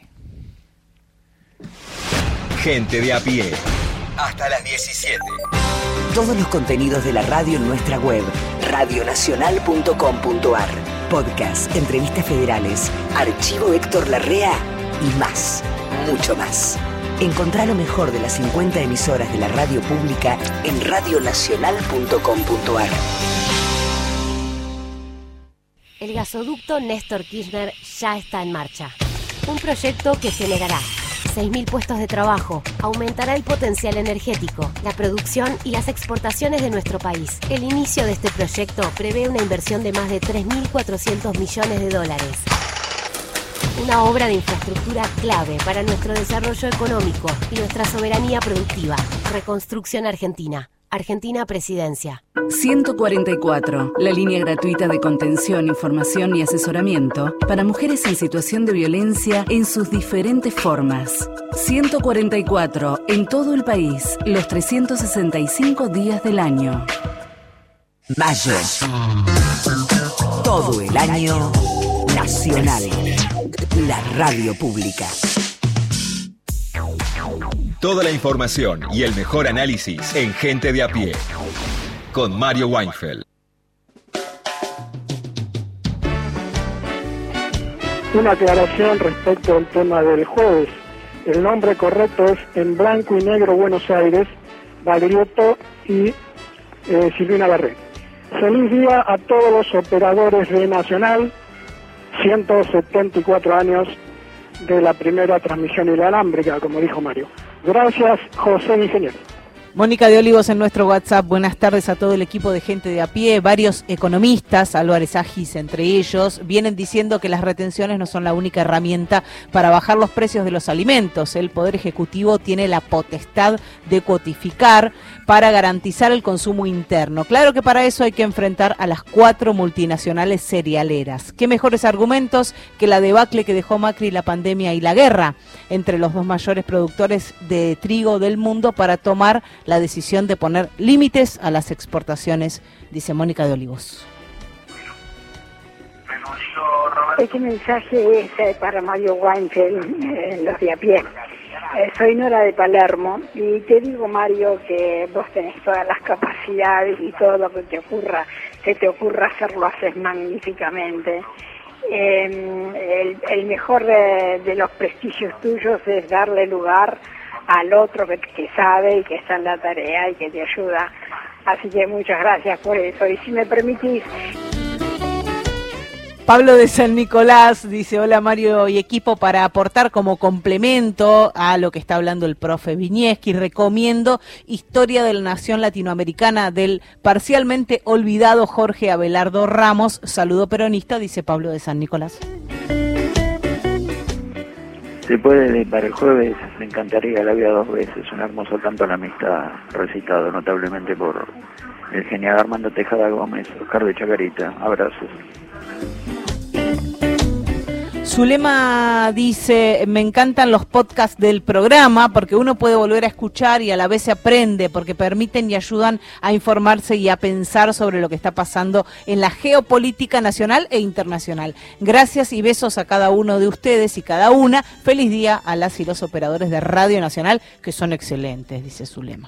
Gente de a pie. Hasta las 17. Todos los contenidos de la radio en nuestra web, radionacional.com.ar. Podcast, entrevistas federales, archivo Héctor Larrea y más, mucho más. Encontrá lo mejor de las 50 emisoras de la radio pública en radionacional.com.ar. El gasoducto Néstor Kirchner ya está en marcha. Un proyecto que generará 6.000 puestos de trabajo, aumentará el potencial energético, la producción y las exportaciones de nuestro país. El inicio de este proyecto prevé una inversión de más de 3.400 millones de dólares. Una obra de infraestructura clave para nuestro desarrollo económico y nuestra soberanía productiva. Reconstrucción Argentina. Argentina Presidencia. 144, la línea gratuita de contención, información y asesoramiento para mujeres en situación de violencia en sus diferentes formas. 144, en todo el país, los 365 días del año. Mayo. Todo el año nacional. La radio pública. Toda la información y el mejor análisis en Gente de a pie. Con Mario Weinfeld. Una aclaración respecto al tema del jueves. El nombre correcto es En Blanco y Negro Buenos Aires, Baglietto y Silvina Barret. Feliz día a todos los operadores de Nacional, 174 años de la primera transmisión inalámbrica, como dijo Mario. Gracias, José Ingeniero. Mónica de Olivos en nuestro WhatsApp. Buenas tardes a todo el equipo de Gente de a pie. Varios economistas, Álvarez Agis entre ellos, vienen diciendo que las retenciones no son la única herramienta para bajar los precios de los alimentos. El Poder Ejecutivo tiene la potestad de cuotificar para garantizar el consumo interno. Claro que para eso hay que enfrentar a las 4 multinacionales cerealeras. ¿Qué mejores argumentos que la debacle que dejó Macri, la pandemia y la guerra entre los dos mayores productores de trigo del mundo para tomar la decisión de poner límites a las exportaciones, dice Mónica de Olivos? Este mensaje es para Mario Weinfeld, los de a pie. Soy Nora de Palermo y te digo, Mario, que vos tenés todas las capacidades y todo lo que te ocurra hacerlo, haces magníficamente. El mejor de los prestigios tuyos es darle lugar al otro que sabe y que está en la tarea y que te ayuda. Así que muchas gracias por eso. Y si me permitís... Pablo de San Nicolás dice, hola Mario y equipo, para aportar como complemento a lo que está hablando el profe Vinieski, recomiendo Historia de la Nación Latinoamericana del parcialmente olvidado Jorge Abelardo Ramos. Saludo peronista, dice Pablo de San Nicolás. Se puede, para el jueves, me encantaría La vida dos veces, un hermoso canto a la amistad, recitado notablemente por el genial Armando Tejada Gómez, Oscar de Chacarita. Abrazos. Zulema dice, me encantan los podcasts del programa porque uno puede volver a escuchar y a la vez se aprende porque permiten y ayudan a informarse y a pensar sobre lo que está pasando en la geopolítica nacional e internacional. Gracias y besos a cada uno de ustedes y cada una. Feliz día a las y los operadores de Radio Nacional que son excelentes, dice Zulema.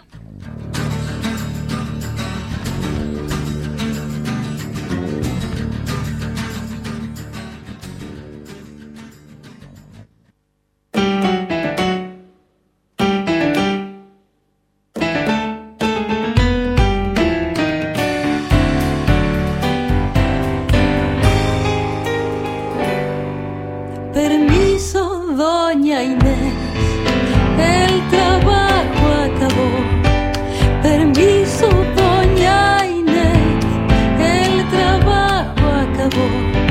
Doña Inés, el trabajo acabó. Permiso, doña Inés, el trabajo acabó.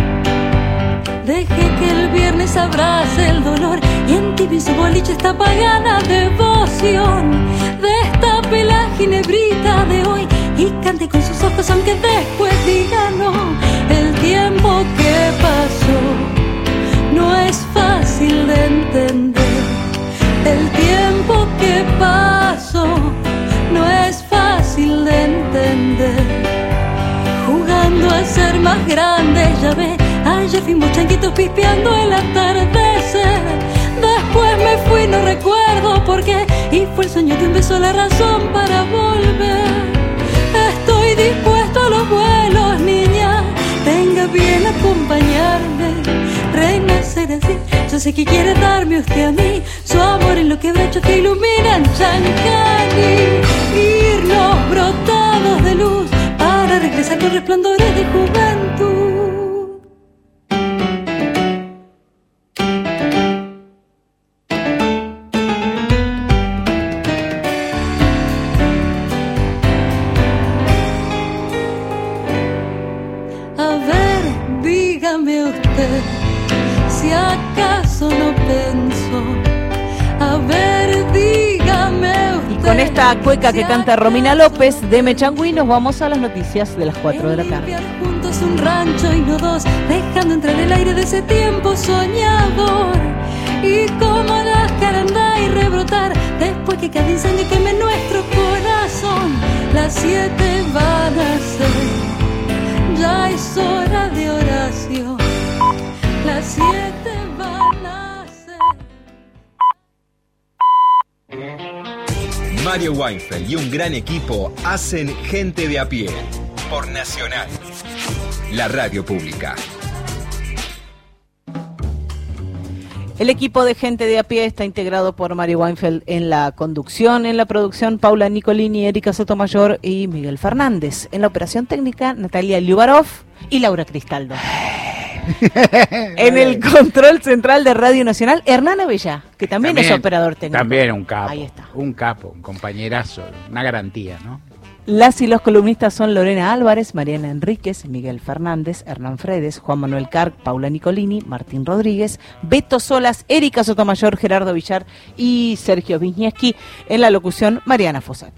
Deje que el viernes abrace el dolor y en ti su boliche esta pagana devoción. Destape la ginebrita de hoy y cante con sus ojos aunque después diga no. El tiempo que pasó no es fácil de entender. El tiempo que pasó no es fácil de entender. Jugando a ser más grandes, ya ve, ayer fuimos chanquitos pispeando el atardecer. Después me fui, no recuerdo por qué, y fue el sueño de un beso la razón para volver. Estoy dispuesto a los vuelos, niña, venga bien a acompañarme. Renacer así, yo sé que quiere darme usted a mí su amor en lo quebrachos que iluminan Chancani. Irnos brotados de luz para regresar con resplandores de juventud. A ver, dígame usted si acaso no pensó. A ver, dígame usted. Y con esta cueca que canta Romina López de Mechangüí nos vamos a las noticias de las 4 de la tarde. Juntos un rancho y no dos, dejando entrar el aire de ese tiempo soñador. Y como la jarandá y rebrotar, después que cada incendio queme nuestro corazón. Las 7 van a ser, ya es hora de oración. Las 7 van a ser. Mario Weinfeld y un gran equipo hacen Gente de a Pie por Nacional, la radio pública. El equipo de Gente de a Pie está integrado por Mario Weinfeld en la conducción, en la producción Paula Nicolini, Erika Sotomayor y Miguel Fernández. En la operación técnica Natalia Liubarov y Laura Cristaldo. En el control central de Radio Nacional, Hernán Abella, que también es operador técnico. También un capo. Ahí está. Un capo, un compañerazo, una garantía, ¿no? Las y los columnistas son Lorena Álvarez, Mariana Enríquez, Miguel Fernández, Hernán Fredes, Juan Manuel Carc, Paula Nicolini, Martín Rodríguez, Beto Solas, Erika Sotomayor, Gerardo Villar y Sergio Vinieski. En la locución, Mariana Fossati.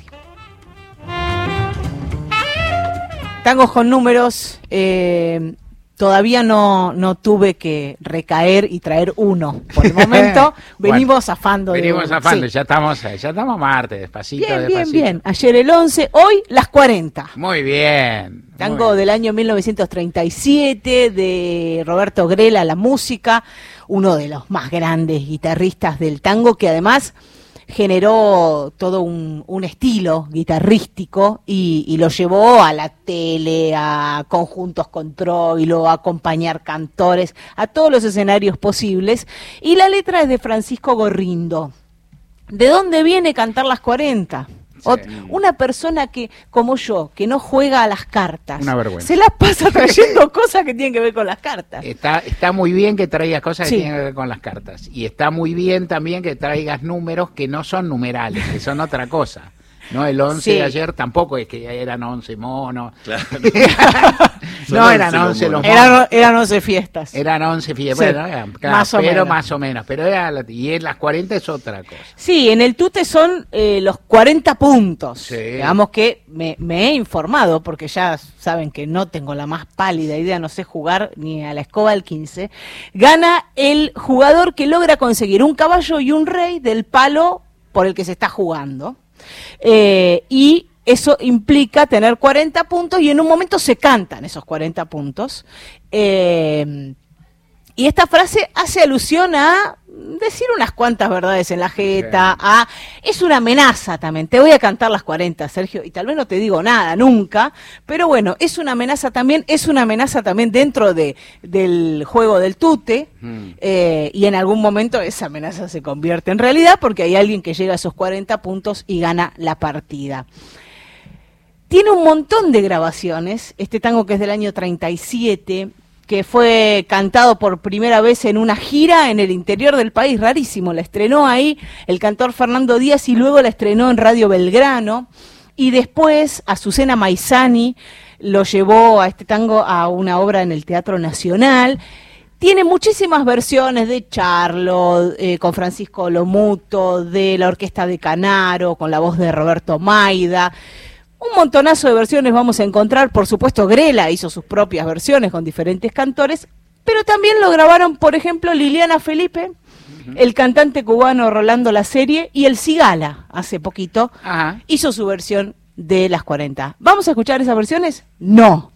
Tangos con números. Todavía no tuve que recaer y traer uno. Por el momento venimos zafando. Venimos zafando, sí. ya estamos a Marte, despacito, despacito. Bien. Ayer el 11, hoy las 40. Muy bien. Tango del año 1937 de Roberto Grela, la música, uno de los más grandes guitarristas del tango, que además generó todo un estilo guitarrístico y lo llevó a la tele, a conjuntos con Troilo, a acompañar cantores, a todos los escenarios posibles. Y la letra es de Francisco Gorrindo. ¿De dónde viene Cantar las 40? Una persona que, como yo, que no juega a las cartas, una vergüenza, se las pasa trayendo cosas que tienen que ver con las cartas. Está muy bien que traigas cosas que Sí. tienen que ver con las cartas. Y está muy bien también que traigas números que no son numerales, que son otra cosa. No, el 11 Sí. de ayer tampoco es que eran 11 monos. Claro. No, eran 11 los monos. Eran 11 fiestas. Eran 11 fiestas. Sí, Bueno, más o pero menos. más o menos. Pero y en las 40 es otra cosa. Sí, en el tute son los 40 puntos. Sí. Digamos que me he informado, porque ya saben que no tengo la más pálida idea, no sé jugar ni a la escoba del 15. Gana el jugador que logra conseguir un caballo y un rey del palo por el que se está jugando. Y eso implica tener 40 puntos y en un momento se cantan esos 40 puntos. Y esta frase hace alusión a decir unas cuantas verdades en la jeta, es una amenaza también. Te voy a cantar las 40, Sergio, y tal vez no te digo nada nunca, pero bueno, es una amenaza también dentro del juego del tute, y en algún momento esa amenaza se convierte en realidad porque hay alguien que llega a esos 40 puntos y gana la partida. Tiene un montón de grabaciones, este tango que es del año 37, que fue cantado por primera vez en una gira en el interior del país, rarísimo, la estrenó ahí el cantor Fernando Díaz y luego la estrenó en Radio Belgrano, y después Azucena Maizani lo llevó a este tango a una obra en el Teatro Nacional. Tiene muchísimas versiones de Charlo, con Francisco Lomuto, de la Orquesta de Canaro, con la voz de Roberto Maida. Un montonazo de versiones vamos a encontrar, por supuesto Grela hizo sus propias versiones con diferentes cantores, pero también lo grabaron, por ejemplo, Liliana Felipe, el cantante cubano Rolando La Serie, y el Cigala, hace poquito, hizo su versión de las 40. ¿Vamos a escuchar esas versiones? No.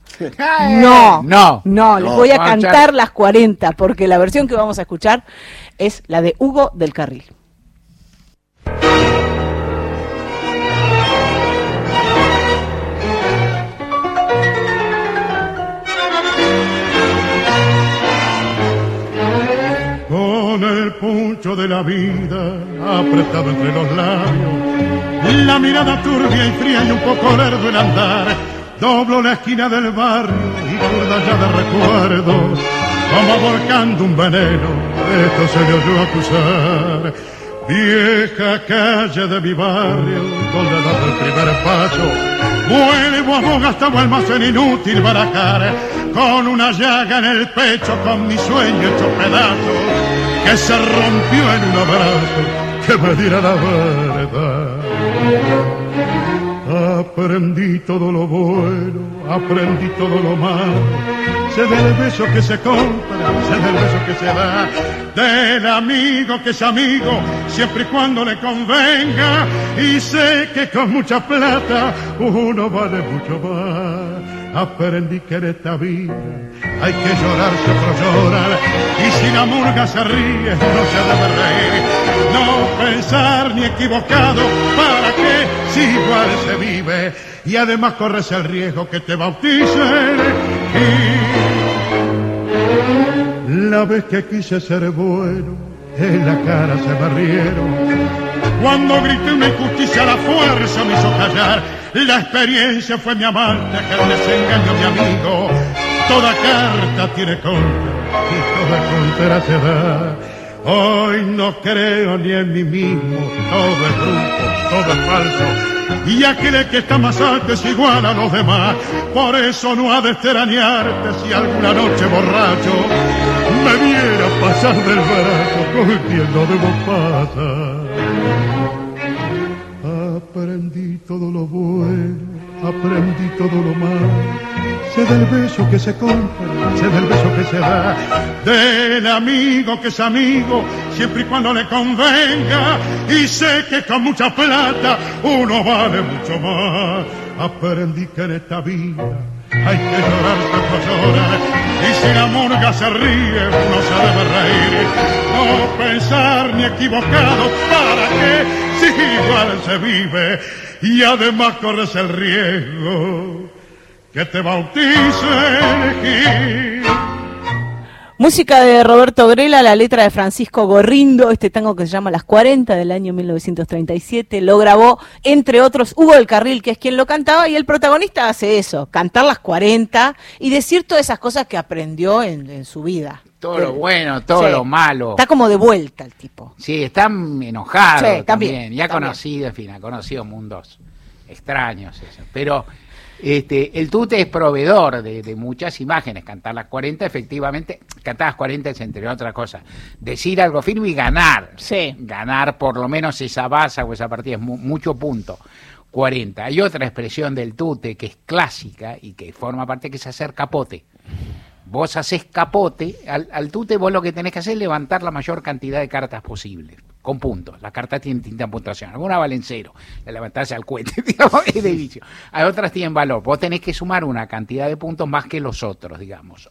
No, les voy a cantar las 40, porque la versión que vamos a escuchar es la de Hugo del Carril. Con el puncho de la vida apretado entre los labios, la mirada turbia y fría y un poco lerdo el andar, doblo la esquina del barrio y burda ya de recuerdos, como volcando un veneno, esto se le oyó acusar. Vieja calle de mi barrio, donde he dado el primer paso, vuelvo a vos gastado almacén inútil barajar, con una llaga en el pecho, con mi sueño hecho pedazos, que se rompió en un abrazo que me diera la verdad. Aprendí todo lo bueno, aprendí todo lo malo, sé del beso que se compra, sé del beso que se da, del amigo que es amigo, siempre y cuando le convenga, y sé que con mucha plata uno vale mucho más. Aprendí que en esta vida hay que llorar si otro llorar, y si la murga se ríe no se debe reír, no pensar ni equivocado, ¿para qué si igual se vive? Y además corres el riesgo que te bauticen. Y la vez que quise ser bueno, en la cara se me rieron. Cuando grité una injusticia, la fuerza me hizo callar. La experiencia fue mi amante, que el desengaño mi amigo. Toda carta tiene contra y toda contra se da. Hoy no creo ni en mí mismo, todo es bruto, todo es falso, y aquel que está más alto es igual a los demás. Por eso no ha de extrañarte si alguna noche borracho me viera pasar del brazo cogiendo de vos pasar. Aprendí todo lo bueno, aprendí todo lo malo, sé del beso que se compra, sé del beso que se da, del amigo que es amigo, siempre y cuando le convenga, y sé que con mucha plata uno vale mucho más. Aprendí que en esta vida hay que llorar tanto llorar, y si la murga se ríe uno se debe reír, no pensar ni equivocado, ¿para qué? Si igual se vive, y además corres el riesgo que te bauticen. Música de Roberto Grela, la letra de Francisco Gorrindo, este tango que se llama Las 40 del año 1937, lo grabó, entre otros, Hugo del Carril, que es quien lo cantaba, y el protagonista hace eso, cantar las 40 y decir todas esas cosas que aprendió en su vida. Todo lo bueno, todo lo malo. Está como de vuelta el tipo. Sí, está enojado Sí, también. Y ha también. conocido, en fin, ha conocido mundos extraños. Eso. Pero el Tute es proveedor de muchas imágenes. Cantar las 40, efectivamente, cantar las 40 es, entre otras cosas, decir algo firme y ganar. Sí. Ganar por lo menos esa baza o esa partida, es mucho punto. 40. Hay otra expresión del Tute que es clásica y que forma parte, que es hacer capote. Vos hacés capote, al Tute vos lo que tenés que hacer es levantar la mayor cantidad de cartas posible, con puntos. Las cartas tienen distinta puntuación, alguna valen 0, la levantás al cohete, digamos, es de vicio. Hay otras tienen valor, vos tenés que sumar una cantidad de puntos más que los otros, digamos.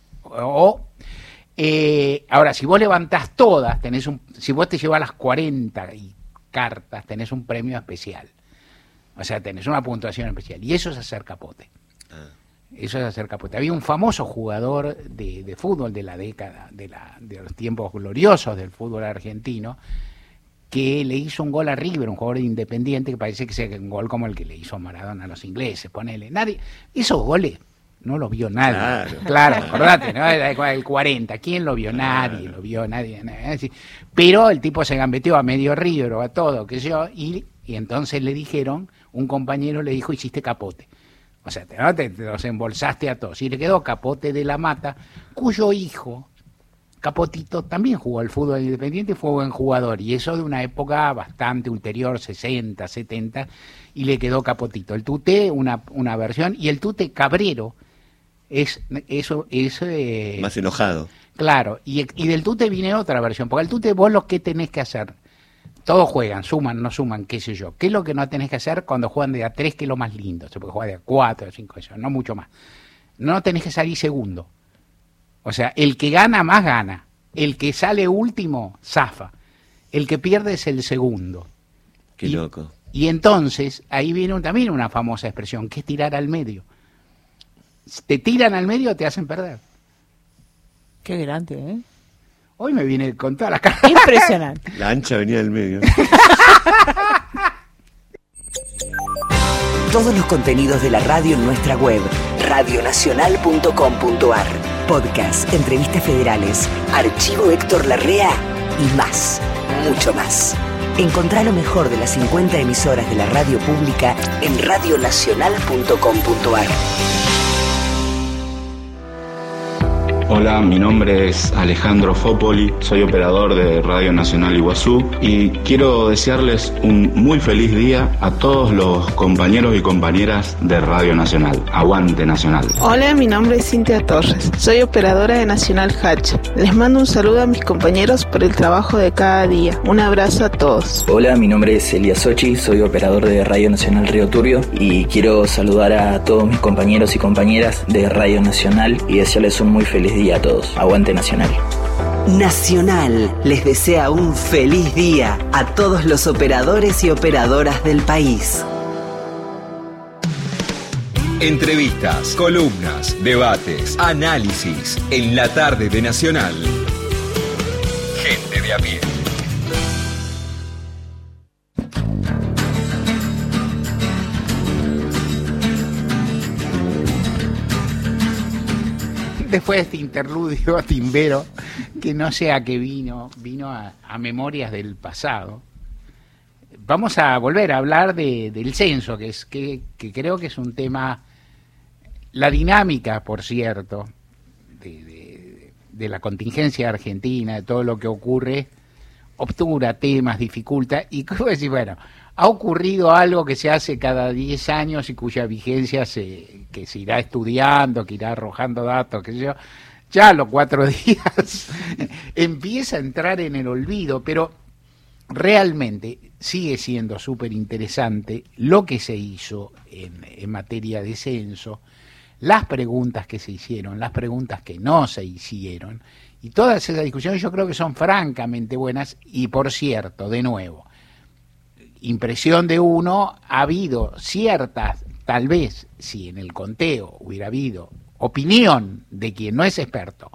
Ahora, si vos levantás todas, si vos te llevas las 40 cartas, tenés un premio especial. O sea, tenés una puntuación especial, y eso es hacer capote. Eso es hacer capote. Había un famoso jugador de fútbol de la década, de los tiempos gloriosos del fútbol argentino, que le hizo un gol a River, un jugador independiente, que parece que sea un gol como el que le hizo Maradona a los ingleses, ponele. Nadie, esos goles no los vio nadie. Claro, acordate, ¿no? El 40, ¿quién lo vio? Nadie, lo vio nadie. Pero el tipo se gambeteó a medio River o a todo, qué sé yo, y entonces le dijeron, un compañero le dijo, hiciste capote. O sea, te los embolsaste a todos. Y le quedó Capote de la Mata, cuyo hijo, Capotito, también jugó al fútbol independiente y fue buen jugador. Y eso de una época bastante ulterior, 60, 70, y le quedó Capotito. El Tute, una versión, y el Tute Cabrero es más enojado. Claro, y del Tute viene otra versión, porque el Tute vos lo que tenés que hacer, todos juegan, suman, no suman, qué sé yo. ¿Qué es lo que no tenés que hacer cuando juegan de A3, que es lo más lindo? Se puede jugar de A4, de A5, eso, no mucho más. No tenés que salir segundo. O sea, el que gana más gana. El que sale último, zafa. El que pierde es el segundo. Qué loco. Y entonces, ahí viene también una famosa expresión, que es tirar al medio. Te tiran al medio, te hacen perder. Qué grande, ¿eh? Hoy me viene con todas las caras. Impresionante. La ancha venía del medio. Todos los contenidos de la radio en nuestra web, radionacional.com.ar. Podcast, entrevistas federales, archivo Héctor Larrea y más, mucho más. Encontrá lo mejor de las 50 emisoras de la radio pública en radionacional.com.ar. Hola, mi nombre es Alejandro Fopoli, soy operador de Radio Nacional Iguazú y quiero desearles un muy feliz día a todos los compañeros y compañeras de Radio Nacional. Aguante Nacional. Hola, mi nombre es Cintia Torres, soy operadora de Nacional Hatch. Les mando un saludo a mis compañeros por el trabajo de cada día. Un abrazo a todos. Hola, mi nombre es Elías Sochi, soy operador de Radio Nacional Río Turbio y quiero saludar a todos mis compañeros y compañeras de Radio Nacional y desearles un muy feliz día a todos. Aguante Nacional. Nacional les desea un feliz día a todos los operadores y operadoras del país. Entrevistas, columnas, debates, análisis en la tarde de Nacional. Gente de a pie. Después de este interludio timbero, que no sé a qué vino a memorias del pasado, vamos a volver a hablar del censo, que creo que es un tema, la dinámica, por cierto, de la contingencia argentina, de todo lo que ocurre, obtura temas, dificulta, y como decir, bueno, ha ocurrido algo que se hace cada 10 años y cuya vigencia que se irá estudiando, que irá arrojando datos, qué sé yo, ya a los 4 días empieza a entrar en el olvido, pero realmente sigue siendo súper interesante lo que se hizo en materia de censo, las preguntas que se hicieron, las preguntas que no se hicieron, y todas esas discusiones yo creo que son francamente buenas. Y por cierto, de nuevo, impresión de uno, ha habido ciertas, tal vez si en el conteo hubiera habido opinión de quien no es experto,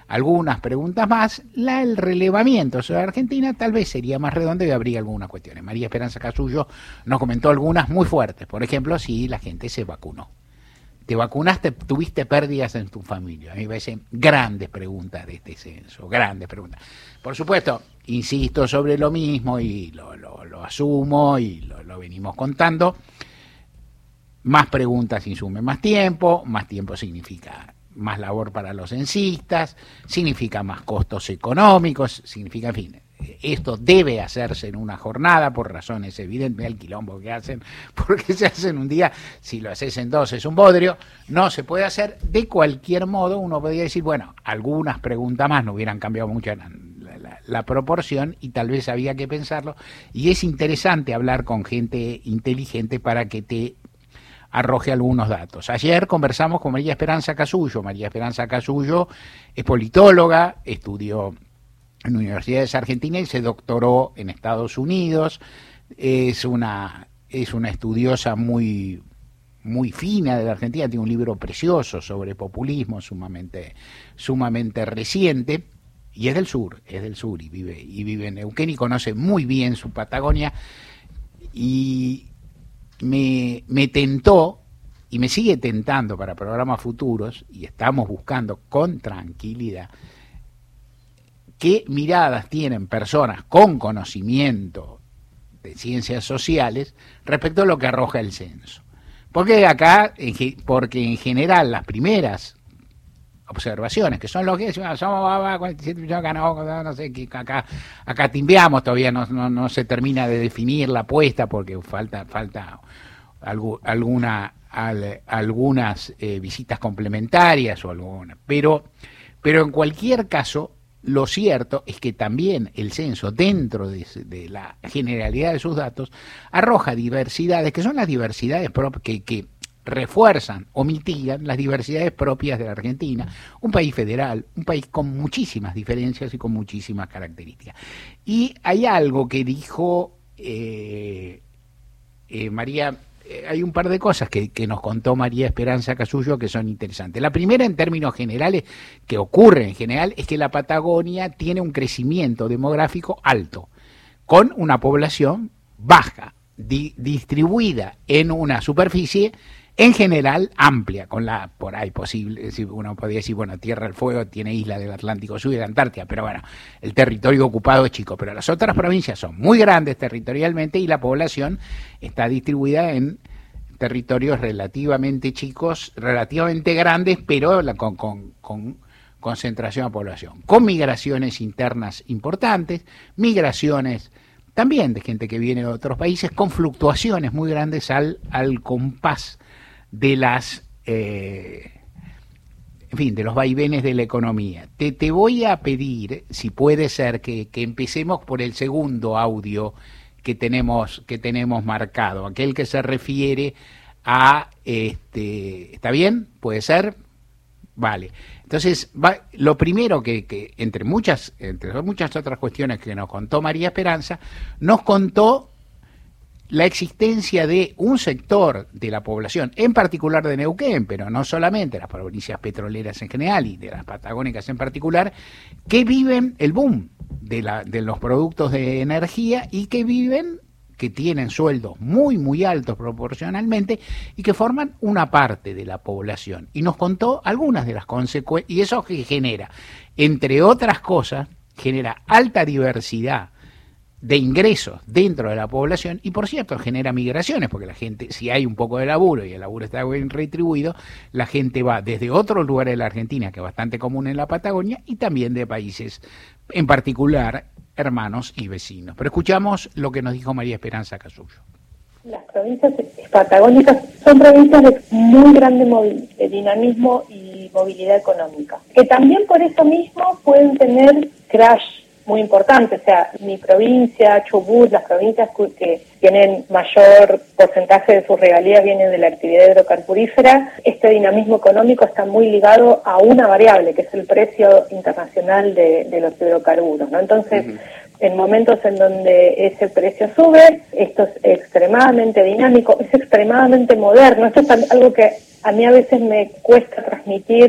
algunas preguntas más. El relevamiento sobre Argentina tal vez sería más redondo y habría algunas cuestiones. María Esperanza Casullo nos comentó algunas muy fuertes. Por ejemplo, si la gente se vacunó. ¿Te vacunaste? ¿Tuviste pérdidas en tu familia? A mí me parecen grandes preguntas de este censo, grandes preguntas. Por supuesto, insisto sobre lo mismo y lo asumo y lo venimos contando. Más preguntas insumen más tiempo significa más labor para los censistas, significa más costos económicos, significa, en fin, esto debe hacerse en una jornada por razones evidentes, el quilombo que hacen, porque se hace en un día, si lo haces en dos es un bodrio, no se puede hacer. De cualquier modo, uno podría decir, bueno, algunas preguntas más no hubieran cambiado mucho la proporción y tal vez había que pensarlo, y es interesante hablar con gente inteligente para que te arroje algunos datos. Ayer conversamos con María Esperanza Casullo. María Esperanza Casullo es politóloga, estudió en universidades argentinas y se doctoró en Estados Unidos. Es una estudiosa muy fina de la Argentina, tiene un libro precioso sobre populismo, sumamente reciente, y es del sur y vive en Neuquén y conoce muy bien su Patagonia, y me tentó y me sigue tentando para programas futuros, y estamos buscando con tranquilidad qué miradas tienen personas con conocimiento de ciencias sociales respecto a lo que arroja el censo. Porque en general las primeras observaciones, que son los que somos 47 millones, no sé, acá timbeamos, todavía no se termina de definir la apuesta porque falta algunas visitas complementarias o algunas, pero en cualquier caso lo cierto es que también el censo, dentro de la generalidad de sus datos, arroja diversidades que son las diversidades que refuerzan o mitigan las diversidades propias de la Argentina, un país federal, un país con muchísimas diferencias y con muchísimas características. Y hay algo que dijo María, hay un par de cosas que nos contó María Esperanza Casullo que son interesantes. La primera, en términos generales, que ocurre en general, es que la Patagonia tiene un crecimiento demográfico alto, con una población baja, distribuida en una superficie en general amplia, con la por ahí posible, uno podría decir, bueno, Tierra del Fuego tiene isla del Atlántico Sur y de la Antártida, pero bueno, el territorio ocupado es chico, pero las otras provincias son muy grandes territorialmente y la población está distribuida en territorios relativamente chicos, relativamente grandes, pero con concentración de población, con migraciones internas importantes, migraciones también de gente que viene de otros países, con fluctuaciones muy grandes al compás de de los vaivenes de la economía. Te voy a pedir, si puede ser, que empecemos por el segundo audio que tenemos marcado, aquel que se refiere a ¿está bien? ¿Puede ser? Vale. Entonces, lo primero que entre muchas otras cuestiones que nos contó María Esperanza, nos contó la existencia de un sector de la población, en particular de Neuquén, pero no solamente, las provincias petroleras en general y de las patagónicas en particular, que viven el boom de los productos de energía y que tienen sueldos muy, muy altos proporcionalmente y que forman una parte de la población. Y nos contó algunas de las consecuencias, y eso que genera, entre otras cosas, genera alta diversidad de ingresos dentro de la población y, por cierto, genera migraciones, porque la gente, si hay un poco de laburo y el laburo está bien retribuido, la gente va desde otros lugares de la Argentina, que es bastante común en la Patagonia, y también de países, en particular, hermanos y vecinos. Pero escuchamos lo que nos dijo María Esperanza Casullo. Las provincias patagónicas son provincias de muy grande dinamismo y movilidad económica, que también por eso mismo pueden tener crash muy importante. O sea, mi provincia, Chubut, las provincias que tienen mayor porcentaje de sus regalías vienen de la actividad hidrocarburífera. Este dinamismo económico está muy ligado a una variable, que es el precio internacional de los hidrocarburos, ¿no? Entonces, en momentos en donde ese precio sube, esto es extremadamente dinámico, es extremadamente moderno. Esto es algo que a mí a veces me cuesta transmitir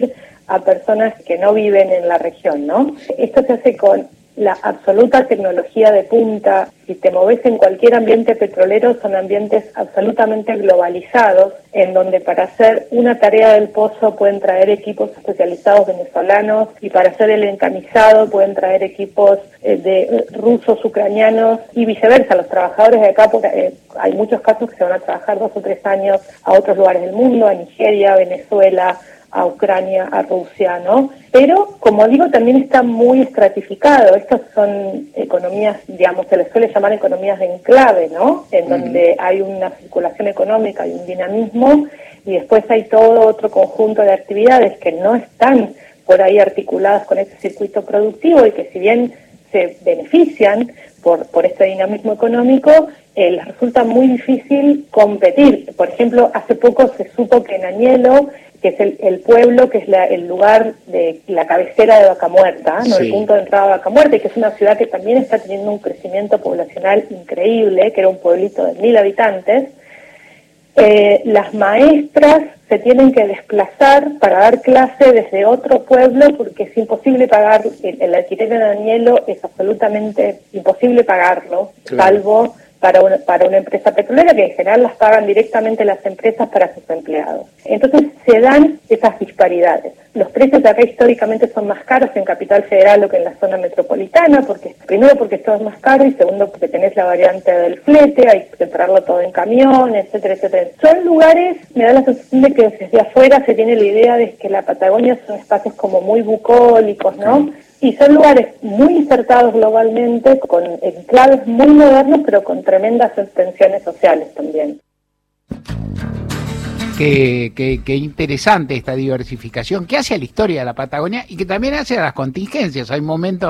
a personas que no viven en la región, ¿no? Esto se hace con la absoluta tecnología de punta. Si te moves en cualquier ambiente petrolero, son ambientes absolutamente globalizados, en donde para hacer una tarea del pozo pueden traer equipos especializados venezolanos, y para hacer el encamisado pueden traer equipos de rusos, ucranianos, y viceversa. Los trabajadores de acá, hay muchos casos que se van a trabajar 2 o 3 años a otros lugares del mundo, a Nigeria, a Venezuela, a Ucrania, a Rusia, ¿no? Pero, como digo, también está muy estratificado. Estas son economías, digamos, se les suele llamar economías de enclave, ¿no? En donde hay una circulación económica y un dinamismo, y después hay todo otro conjunto de actividades que no están por ahí articuladas con ese circuito productivo, y que si bien se benefician por este dinamismo económico, les resulta muy difícil competir. Por ejemplo, hace poco se supo que en Añelo, que es el pueblo, que es el lugar de la cabecera de Vaca Muerta, ¿no? Sí. El punto de entrada de Vaca Muerta, y que es una ciudad que también está teniendo un crecimiento poblacional increíble, que era un pueblito de 1.000 habitantes. Las maestras se tienen que desplazar para dar clase desde otro pueblo, porque es imposible pagar el alquiler en Añelo, es absolutamente imposible pagarlo, claro, salvo para una empresa petrolera, que en general las pagan directamente las empresas para sus empleados. Entonces se dan esas disparidades. Los precios de acá históricamente son más caros en Capital Federal o que en la zona metropolitana, primero porque todo es más caro, y segundo porque tenés la variante del flete, hay que traerlo todo en camión, etcétera, etcétera. Son lugares, me da la sensación de que desde afuera se tiene la idea de que la Patagonia son espacios como muy bucólicos, ¿no? Y son lugares muy insertados globalmente, con enclaves muy modernos, pero con tremendas tensiones sociales también. Qué interesante esta diversificación que hace a la historia de la Patagonia, y que también hace a las contingencias. Hay momentos,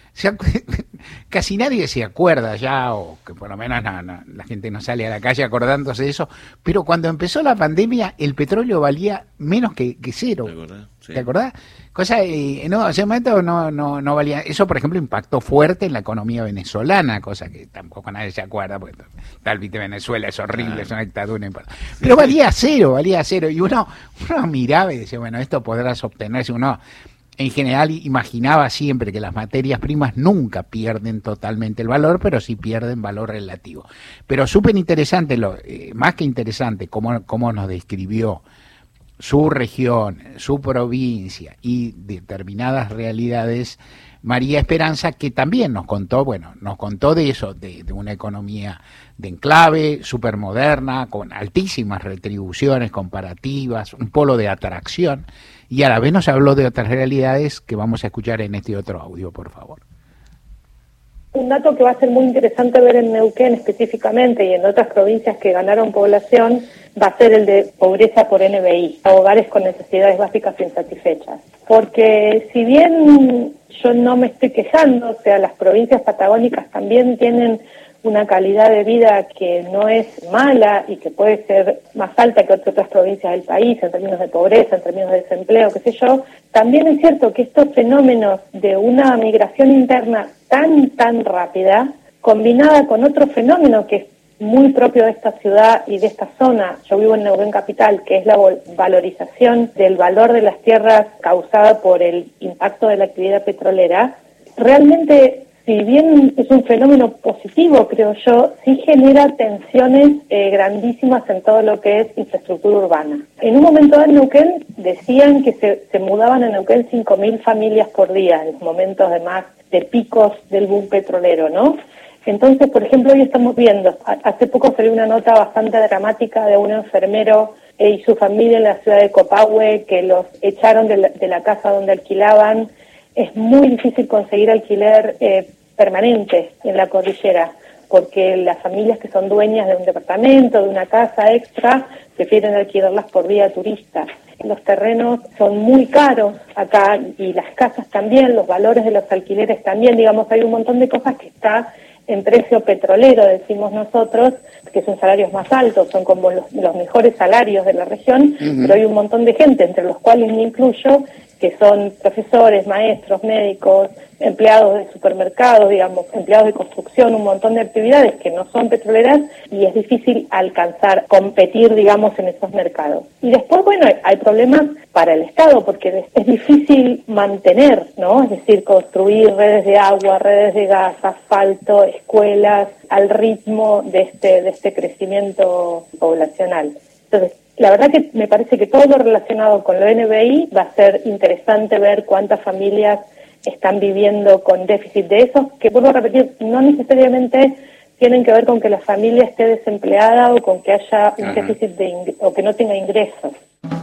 casi nadie se acuerda ya, o que por lo menos la gente no sale a la calle acordándose de eso, pero cuando empezó la pandemia el petróleo valía menos que cero. ¿Te acordás? No, ese momento no valía. Eso, por ejemplo, impactó fuerte en la economía venezolana, cosa que tampoco nadie se acuerda, porque tal vez Venezuela es horrible, es una dictadura. Pero valía cero, y uno miraba y decía, bueno, esto podrás obtener. Si uno en general imaginaba siempre que las materias primas nunca pierden totalmente el valor, pero sí pierden valor relativo. Pero súper interesante, más que interesante, cómo nos describió su región, su provincia y determinadas realidades, María Esperanza, que también nos contó de eso, de una economía de enclave, súper moderna, con altísimas retribuciones comparativas, un polo de atracción, y a la vez nos habló de otras realidades que vamos a escuchar en este otro audio, por favor. Un dato que va a ser muy interesante ver en Neuquén específicamente, y en otras provincias que ganaron población, va a ser el de pobreza por NBI, hogares con necesidades básicas insatisfechas. Porque si bien yo no me estoy quejando, o sea, las provincias patagónicas también tienen una calidad de vida que no es mala y que puede ser más alta que otras provincias del país en términos de pobreza, en términos de desempleo, qué sé yo, también es cierto que estos fenómenos de una migración interna tan rápida, combinada con otro fenómeno que es muy propio de esta ciudad y de esta zona, yo vivo en Neuquén Capital, que es la valorización del valor de las tierras causada por el impacto de la actividad petrolera, realmente, si bien es un fenómeno positivo, creo yo, sí genera tensiones grandísimas en todo lo que es infraestructura urbana. En un momento en Neuquén decían que se mudaban en Neuquén 5.000 familias por día, en los momentos además de picos del boom petrolero, ¿no? Entonces, por ejemplo, hoy estamos viendo, hace poco salió una nota bastante dramática de un enfermero y su familia en la ciudad de Copahue, que los echaron de la casa donde alquilaban. Es muy difícil conseguir alquiler permanente en la cordillera, porque las familias que son dueñas de un departamento, de una casa extra, prefieren alquilarlas por vía turista. Los terrenos son muy caros acá, y las casas también, los valores de los alquileres también, digamos, hay un montón de cosas que está en precio petrolero, decimos nosotros, que son salarios más altos, son como los mejores salarios de la región, pero hay un montón de gente, entre los cuales me incluyo, que son profesores, maestros, médicos, empleados de supermercados, digamos, empleados de construcción, un montón de actividades que no son petroleras, y es difícil alcanzar, competir, digamos, en esos mercados. Y después, bueno, hay problemas para el Estado, porque es difícil mantener, ¿no? Es decir, construir redes de agua, redes de gas, asfalto, escuelas, al ritmo de este crecimiento poblacional. Entonces, la verdad que me parece que todo lo relacionado con lo NBI va a ser interesante ver cuántas familias están viviendo con déficit de esos, que vuelvo a repetir, no necesariamente tienen que ver con que la familia esté desempleada o con que haya un déficit o que no tenga ingresos.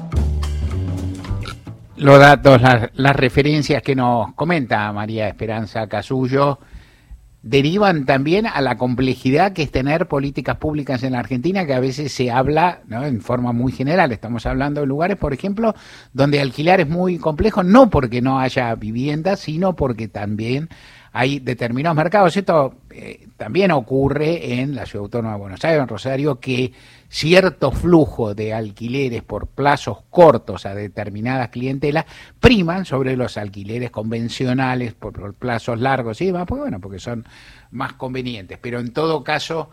Los datos, las referencias que nos comenta María Esperanza Casullo derivan también a la complejidad que es tener políticas públicas en la Argentina, que a veces se habla, ¿no?, en forma muy general. Estamos hablando de lugares, por ejemplo, donde alquilar es muy complejo, no porque no haya vivienda, sino porque también hay determinados mercados. Esto también ocurre en la Ciudad Autónoma de Buenos Aires, en Rosario, que cierto flujo de alquileres por plazos cortos a determinadas clientelas priman sobre los alquileres convencionales por plazos largos y demás, porque son más convenientes. Pero en todo caso,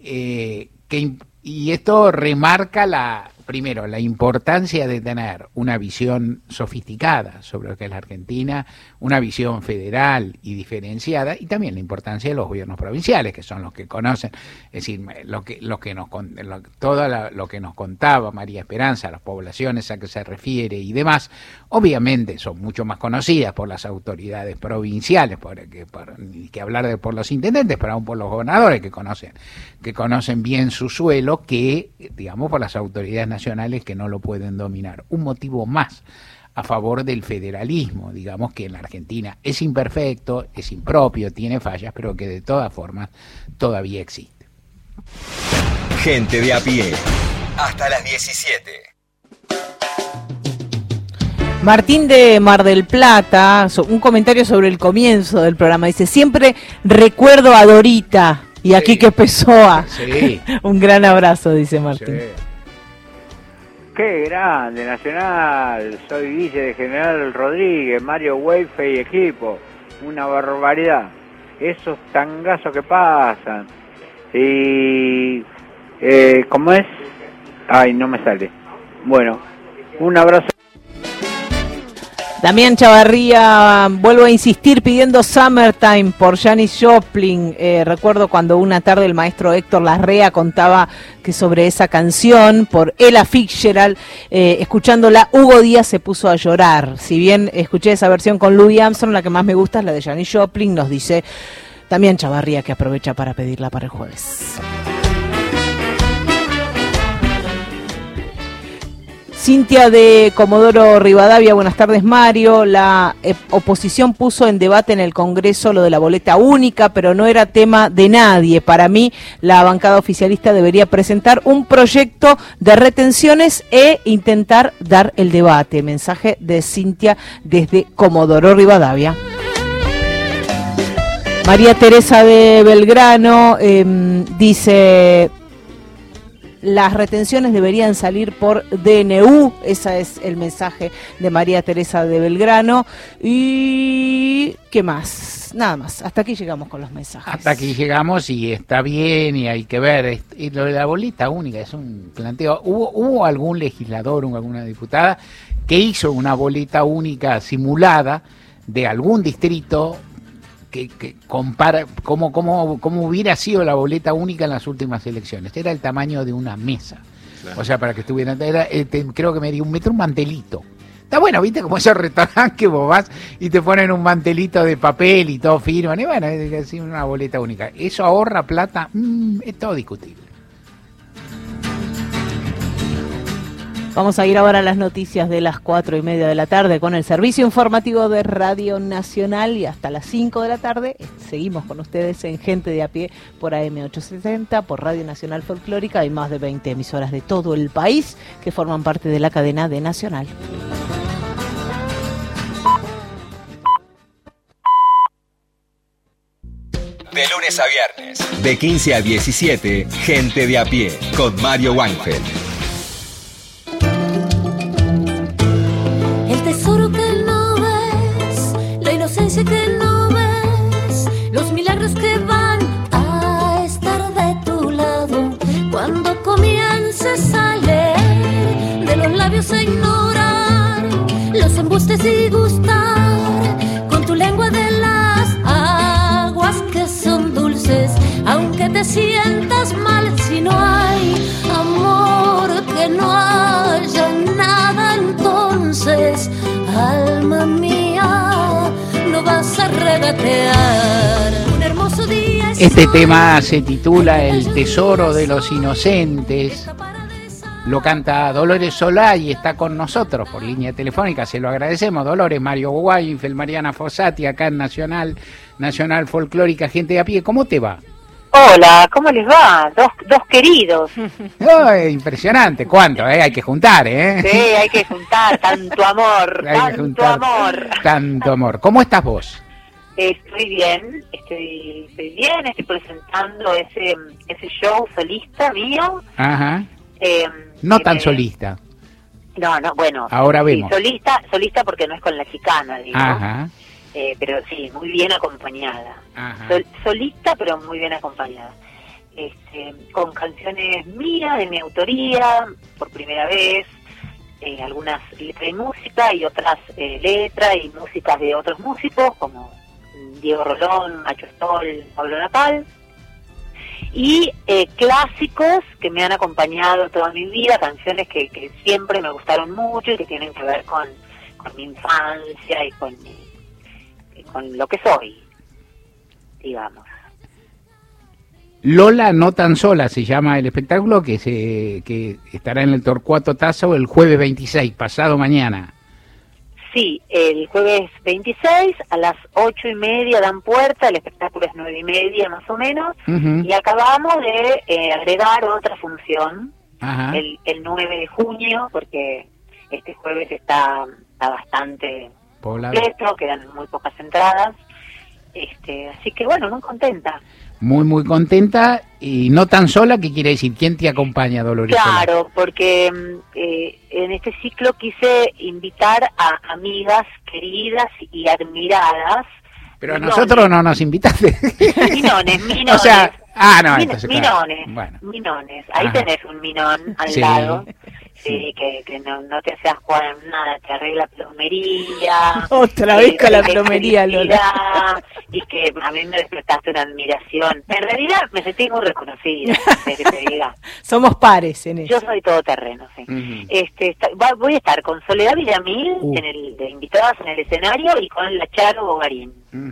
y esto remarca primero, la importancia de tener una visión sofisticada sobre lo que es la Argentina, una visión federal y diferenciada, y también la importancia de los gobiernos provinciales, que son los que conocen, es decir, todo lo que nos contaba María Esperanza, las poblaciones a que se refiere y demás, obviamente son mucho más conocidas por las autoridades provinciales, ni que hablar por los intendentes, pero aún por los gobernadores que conocen bien su suelo, que, digamos, por las autoridades nacionales que no lo pueden dominar. Un motivo más a favor del federalismo, digamos, que en la Argentina es imperfecto, es impropio, tiene fallas, pero que de todas formas todavía existe. Gente de a pie, hasta las 17. Martín de Mar del Plata, un comentario sobre el comienzo del programa, dice: siempre recuerdo a Dorita y a Quique Pessoa. Sí. Un gran abrazo, dice Martín. Sí. Qué grande, Nacional. Soy Guille de General Rodríguez, Mario Weinfeld y equipo. Una barbaridad. Esos tangazos que pasan. Y... ¿cómo es? Ay, no me sale. Bueno, un abrazo. Damián Chavarría, vuelvo a insistir pidiendo Summertime por Janis Joplin. Recuerdo cuando una tarde el maestro Héctor Larrea contaba que sobre esa canción por Ella Fitzgerald, escuchándola, Hugo Díaz se puso a llorar. Si bien escuché esa versión con Louis Armstrong, la que más me gusta es la de Janis Joplin, nos dice Damián Chavarría, que aprovecha para pedirla para el jueves. Cintia de Comodoro Rivadavia, buenas tardes Mario. La oposición puso en debate en el Congreso lo de la boleta única, pero no era tema de nadie. Para mí, la bancada oficialista debería presentar un proyecto de retenciones e intentar dar el debate. Mensaje de Cintia desde Comodoro Rivadavia. María Teresa de Belgrano dice: las retenciones deberían salir por DNU. Ese es el mensaje de María Teresa de Belgrano. ¿Y qué más? Nada más. Hasta aquí llegamos con los mensajes. Hasta aquí llegamos y está bien y hay que ver. Y lo de la boleta única es un planteo. ¿Hubo algún legislador o alguna diputada que hizo una boleta única simulada de algún distrito que compara cómo hubiera sido la boleta única en las últimas elecciones? Era el tamaño de una mesa. Claro. O sea, para que estuvieran, creo que medía un metro, un mantelito. Está bueno, viste, como esos restaurantes que vos vas y te ponen un mantelito de papel y todo firman, y bueno, es así una boleta única. ¿Eso ahorra plata? Es todo discutible. Vamos a ir ahora a las noticias de las 4:30 de la tarde con el servicio informativo de Radio Nacional, y hasta las 5 de la tarde seguimos con ustedes en Gente de a Pie por AM870, por Radio Nacional Folclórica. Hay más de 20 emisoras de todo el país que forman parte de la cadena de Nacional. De lunes a viernes, de 15 a 17, Gente de a Pie, con Mario Weinfeld. El tesoro que no ves, la inocencia que no ves. tus embustes y gustar con tu lengua de las aguas que son dulces, aunque te sientas mal si no hay amor, que no haya nada entonces, alma mía, no vas a regatear. Un hermoso día. Este tema se titula El tesoro de los inocentes. Lo canta Dolores Solá y está con nosotros por línea telefónica. Se lo agradecemos, Dolores. Mario Weinfeld, Mariana Fossati, acá en Nacional Folclórica, gente de a pie. ¿Cómo te va? Hola, ¿cómo les va? Dos queridos. Oh, impresionante. ¿Cuánto? Hay que juntar, ¿eh? Sí, hay que juntar. Tanto amor, Tanto amor. ¿Cómo estás vos? Estoy bien, estoy presentando ese show solista mío. Ajá. No tan solista. No, bueno. Ahora vemos. Sí, solista porque no es con la chicana, digo. Ajá. Pero sí, muy bien acompañada. Ajá. Solista, pero muy bien acompañada. Con canciones mías, de mi autoría, por primera vez. Algunas letras y música y otras letras y músicas de otros músicos, como Diego Rolón, Nacho Stoll, Pablo Napal. Y clásicos que me han acompañado toda mi vida, canciones que siempre me gustaron mucho y que tienen que ver con mi infancia y con lo que soy, digamos. Lola no tan sola se llama el espectáculo que estará en el Torcuato Tasso el jueves 26, pasado mañana. Sí, el jueves 26 a las 8:30 dan puerta, el espectáculo es 9:30 más o menos, y acabamos de agregar otra función, el 9 de junio, porque este jueves está bastante completo, quedan muy pocas entradas, así que bueno, muy contenta. Muy contenta, y no tan sola, ¿qué quiere decir? ¿Quién te acompaña, Dolores? Claro, Solá? porque en este ciclo quise invitar a amigas queridas y admiradas. Pero a nosotros no nos invitaste. Minones. O sea, entonces, Minones, claro. Bueno. Minones. Ahí Ajá. tenés un minón al Sí. lado. Sí, que no te haces jugar nada, te arregla plomería. Otra vez con la plomería, Lola. Y que a mí me despertaste una admiración. En realidad me sentí muy reconocida, que te diga. Somos pares en eso. Yo soy todoterreno, sí. Voy a estar con Soledad Villamil de invitadas en el escenario y con la Charo Bogarín.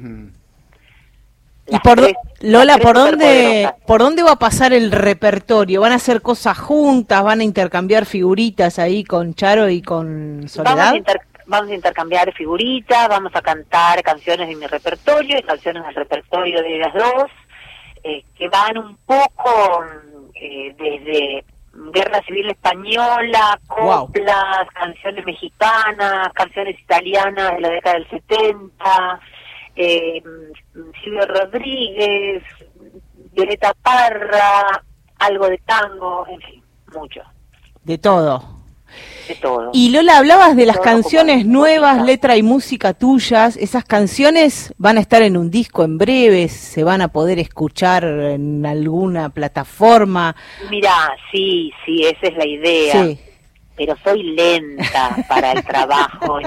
¿Y Lola, por dónde va a pasar el repertorio? ¿Van a hacer cosas juntas? ¿Van a intercambiar figuritas ahí con Charo y con Soledad? Vamos a intercambiar figuritas, vamos a cantar canciones de mi repertorio y canciones del repertorio de las dos, que van un poco desde Guerra Civil Española, coplas, canciones mexicanas, canciones italianas de la década del 70, Silvio Rodríguez, Violeta Parra, algo de tango, en fin, mucho. De todo. De todo. Y Lola, hablabas de las Todo canciones nuevas, letra y música tuyas. ¿Esas canciones van a estar en un disco en breve? ¿Se van a poder escuchar en alguna plataforma? Mira, sí, esa es la idea. Sí. Pero soy lenta para el trabajo,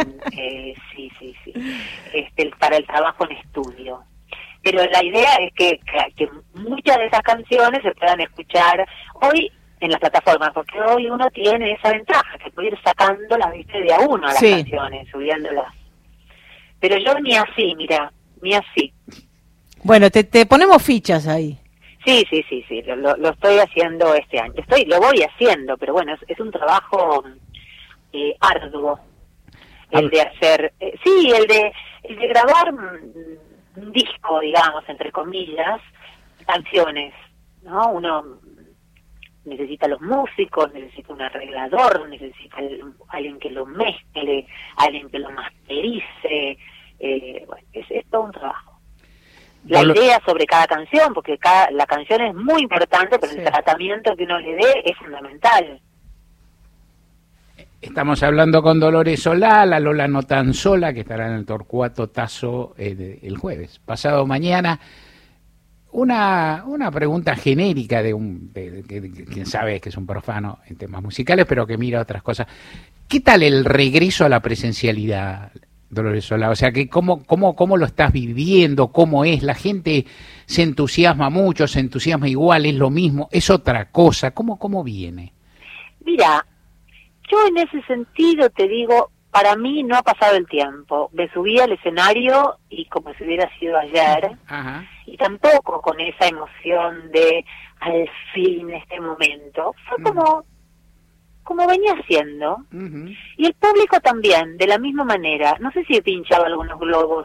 para el trabajo en estudio. Pero la idea es que muchas de esas canciones se puedan escuchar hoy en las plataformas, porque hoy uno tiene esa ventaja, que puede ir sacándolas, viste, de a uno a las canciones, subiéndolas. Pero yo ni así, ni así. Bueno, te ponemos fichas ahí. Sí, lo estoy haciendo este año. Lo voy haciendo, pero bueno, es un trabajo arduo. El de hacer, el de grabar un disco, digamos, entre comillas, canciones, ¿no? Uno necesita los músicos, necesita un arreglador, necesita alguien que lo mezcle, alguien que lo masterice, es todo un trabajo. La idea sobre cada canción, porque la canción es muy importante, pero el tratamiento que uno le dé es fundamental. Estamos hablando con Dolores Solá, la Lola no tan sola, que estará en el Torcuato Tasso el jueves, pasado mañana. Una pregunta genérica de quien sabe que es un profano en temas musicales, pero que mira otras cosas. ¿Qué tal el regreso a la presencialidad, Dolores Solá? O sea, que ¿cómo lo estás viviendo? ¿Cómo es? ¿La gente se entusiasma mucho, se entusiasma igual, es lo mismo, es otra cosa? ¿Cómo viene? Mira, yo en ese sentido te digo, para mí no ha pasado el tiempo. Me subí al escenario y como si hubiera sido ayer, y tampoco con esa emoción de al fin este momento. Fue como venía siendo. Y el público también, de la misma manera. No sé si he pinchado algunos globos.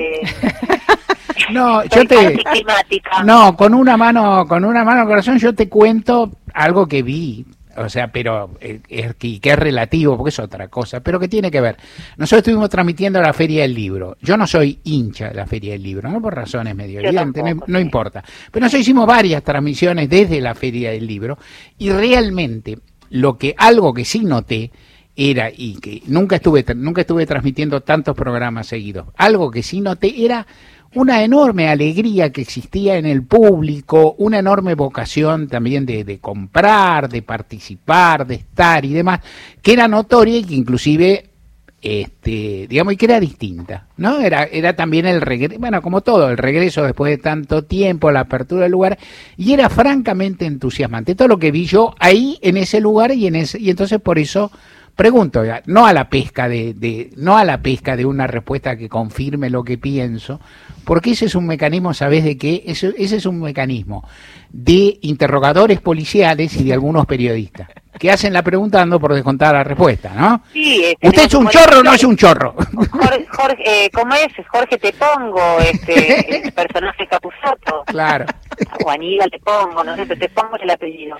No, con una mano al corazón yo te cuento algo que vi. O sea, pero que es relativo, porque es otra cosa, pero que tiene que ver. Nosotros estuvimos transmitiendo la Feria del Libro. Yo no soy hincha de la Feria del Libro, no por razones medio evidentes, no importa. Pero nosotros hicimos varias transmisiones desde la Feria del Libro, y realmente algo que sí noté era, y que nunca estuve transmitiendo tantos programas seguidos, algo que sí noté era una enorme alegría que existía en el público, una enorme vocación también de comprar, de participar, de estar y demás, que era notoria y que inclusive, digamos, y que era distinta, ¿no? Era también el regreso, bueno, como todo, el regreso después de tanto tiempo, la apertura del lugar, y era francamente entusiasmante. Todo lo que vi yo ahí, en ese lugar, y entonces por eso pregunto, no a la pesca de una respuesta que confirme lo que pienso, porque ese es un mecanismo, ¿sabés de qué? Ese es un mecanismo de interrogadores policiales y de algunos periodistas, que hacen la pregunta dando por descontada la respuesta, ¿no? Sí, ¿Usted es un chorro o no es un chorro? Jorge, ¿cómo es? Jorge Te Pongo, el personaje Capusotto. Claro. O Aníbal Te Pongo, no sé, Te Pongo es el apellido.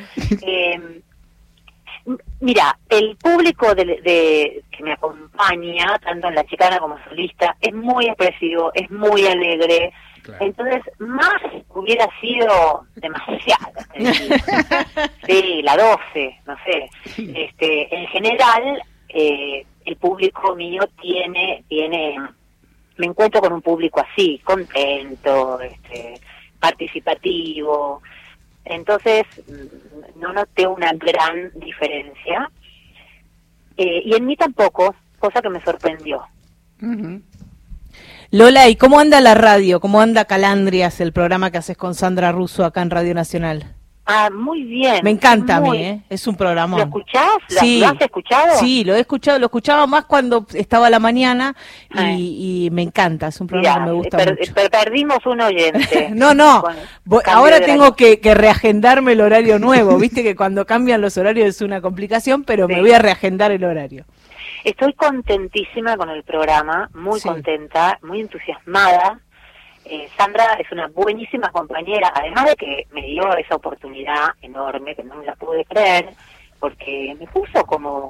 Mira, el público que me acompaña, tanto en La Chicana como solista, es muy expresivo, es muy alegre. Claro. Entonces, más hubiera sido demasiado. Sí, la 12, no sé. En general, el público mío tiene, me encuentro con un público así, contento, participativo. Entonces, no noté una gran diferencia. Y en mí tampoco, cosa que me sorprendió. Lola, ¿y cómo anda la radio? ¿Cómo anda Calandrias, el programa que haces con Sandra Russo acá en Radio Nacional? Ah, muy bien. Me encanta a mí, es un programón. ¿Lo escuchás? Sí. ¿Lo has escuchado? Sí, lo escuchaba más cuando estaba a la mañana y me encanta, es un programa que me gusta mucho. Perdimos un oyente. No, ahora tengo que reagendarme el horario nuevo, viste que cuando cambian los horarios es una complicación, pero me voy a reagendar el horario. Estoy contentísima con el programa, muy contenta, muy entusiasmada. Sandra es una buenísima compañera, además de que me dio esa oportunidad enorme que no me la pude creer, porque me puso como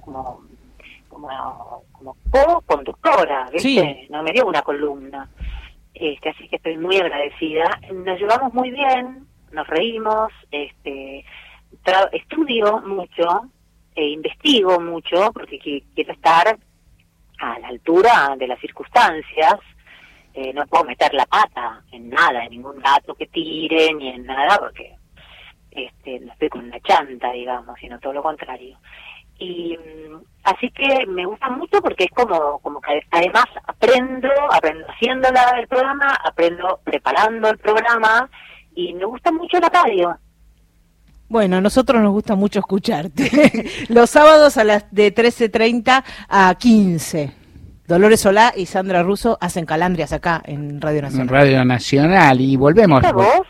co-conductora, ¿viste? Sí. No me dio una columna. Así que estoy muy agradecida. Nos llevamos muy bien, nos reímos, estudio mucho, investigo mucho, porque quiero estar a la altura de las circunstancias. No puedo meter la pata en nada, en ningún dato que tire, ni en nada, porque no estoy con una chanta, digamos, sino todo lo contrario. Y así que me gusta mucho porque es como que además aprendo haciendo el programa, aprendo preparando el programa, y me gusta mucho la radio. Bueno, a nosotros nos gusta mucho escucharte. Los sábados a las de 13:30 a 15. Dolores Solá y Sandra Russo hacen Calandrias acá en Radio Nacional. En Radio Nacional, y volvemos. ¿Esa voz?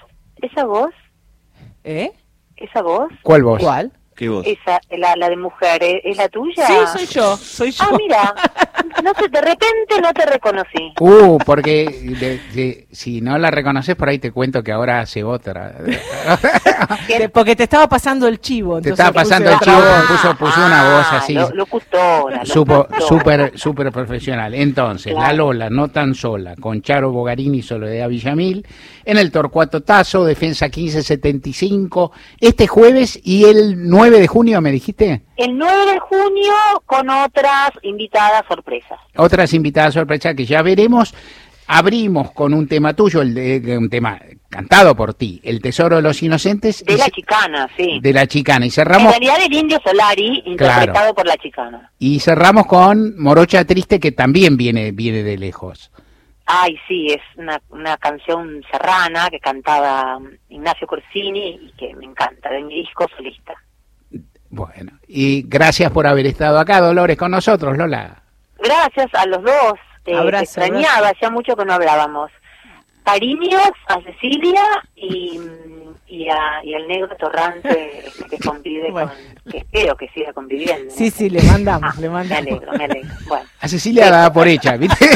¿Esa voz? ¿Cuál voz? ¿Cuál? ¿Qué voz? Esa, la de mujer, ¿es la tuya? Sí, soy yo. Ah, mira, de repente no te reconocí. Porque si no la reconoces, por ahí te cuento que ahora hace otra. Porque te estaba pasando el chivo. Te estaba pasando el chivo, puso una voz así. Locutora. Súper profesional. Entonces, claro. La Lola, no tan sola, con Charo Bogarini y Soledad Villamil, en el Torcuato Tazo, Defensa 1575, este jueves y el 9 de junio, ¿me dijiste? El 9 de junio con otras invitadas sorpresas. Otras invitadas sorpresas que ya veremos. Abrimos con un tema tuyo, un tema cantado por ti, El Tesoro de los Inocentes. De La Chicana, sí. De La Chicana. Y En cerramos, realidad el Indio Solari, interpretado Claro. por La Chicana. y cerramos con Morocha Triste, que también viene de lejos. Ay, sí, es una canción serrana que cantaba Ignacio Corsini y que me encanta, de mi disco solista. Bueno, y gracias por haber estado acá, Dolores, con nosotros, Lola. Gracias a los dos. Abrazo, extrañaba, abrazo. hacía mucho que no hablábamos. Cariños a Cecilia y al negro Torrante que convive Bueno. que espero que siga conviviendo. Sí, sí, le mandamos, le Me mandamos. alegro. Bueno, A Cecilia la da por hecha, ¿viste?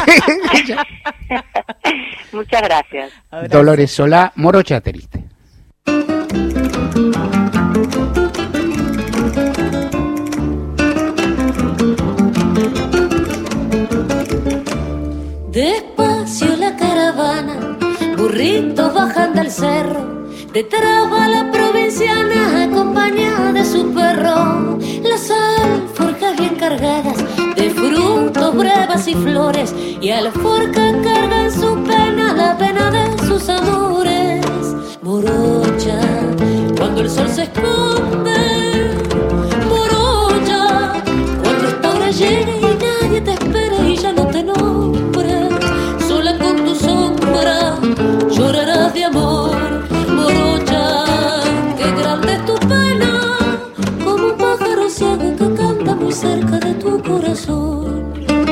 muchas gracias. Dolores Solá, Morocha Triste. Despacio la caravana, burritos bajan del cerro, detrás va la provinciana acompañada de su perro. Las alforjas bien cargadas de frutos, brevas y flores, y alforja carga en su pena la pena de sus amores. Morocha, cuando el sol se esconde, morocha, cuando esta hora llegue y nadie te espere y ya no te nombre, sola con tu sombra llorarás de amor. Morocha, qué grande es tu pena, como un pájaro ciego que canta muy cerca de tu corazón.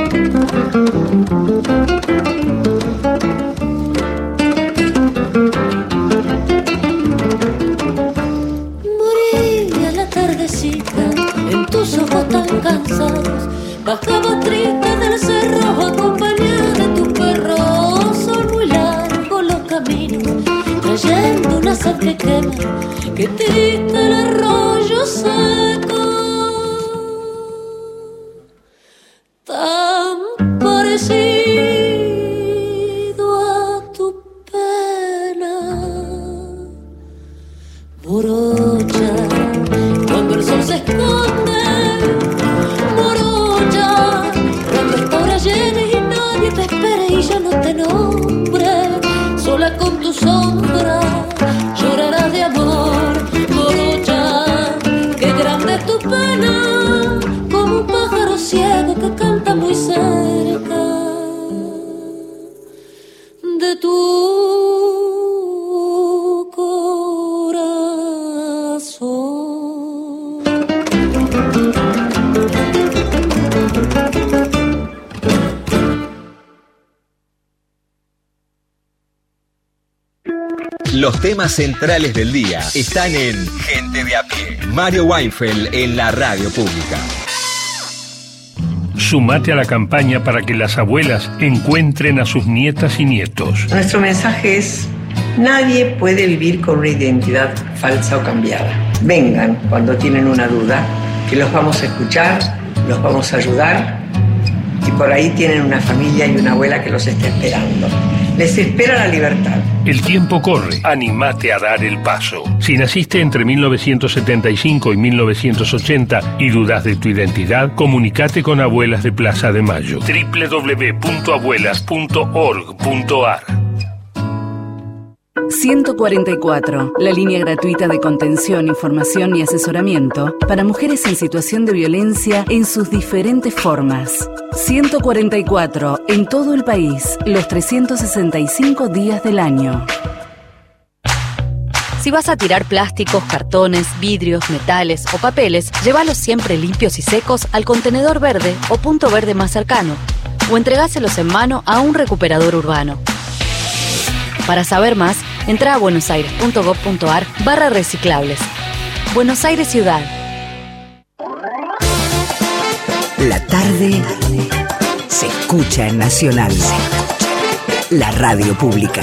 Moría la tardecita en tus ojos tan cansados, bajaba triste del cerro acompañada de tu perro. Son muy largos los caminos, trayendo una sed que quema, que triste el arroyo seco, tan parecido a tu pena. Morocha, cuando el sol se esconde, morocha, cuando esta hora llegue y nadie te espere y ya no te nombre, sola con tu sombra llorarás de amor. Morocha, qué grande es tu pena, como un pájaro ciego que canta muy cerca de tu Los temas centrales del día están en Gente de a pie. Mario Weinfeld en la radio pública. Sumate a la campaña para que las abuelas encuentren a sus nietas y nietos. Nuestro mensaje es: nadie puede vivir con una identidad falsa o cambiada. Vengan cuando tienen una duda, que los vamos a escuchar, los vamos a ayudar, y por ahí tienen una familia y una abuela que los está esperando. Les espera la libertad. El tiempo corre, animate a dar el paso. Si naciste entre 1975 y 1980 y dudas de tu identidad, comunicate con Abuelas de Plaza de Mayo. www.abuelas.org.ar 144, la línea gratuita de contención, información y asesoramiento para mujeres en situación de violencia en sus diferentes formas. 144, en todo el país, los 365 días del año. Si vas a tirar plásticos, cartones, vidrios, metales o papeles, llévalos siempre limpios y secos al contenedor verde o punto verde más cercano, o entregáselos en mano a un recuperador urbano. Para saber más, entra a buenosaires.gov.ar/reciclables. Buenos Aires Ciudad. La tarde se escucha en Nacional. La radio pública.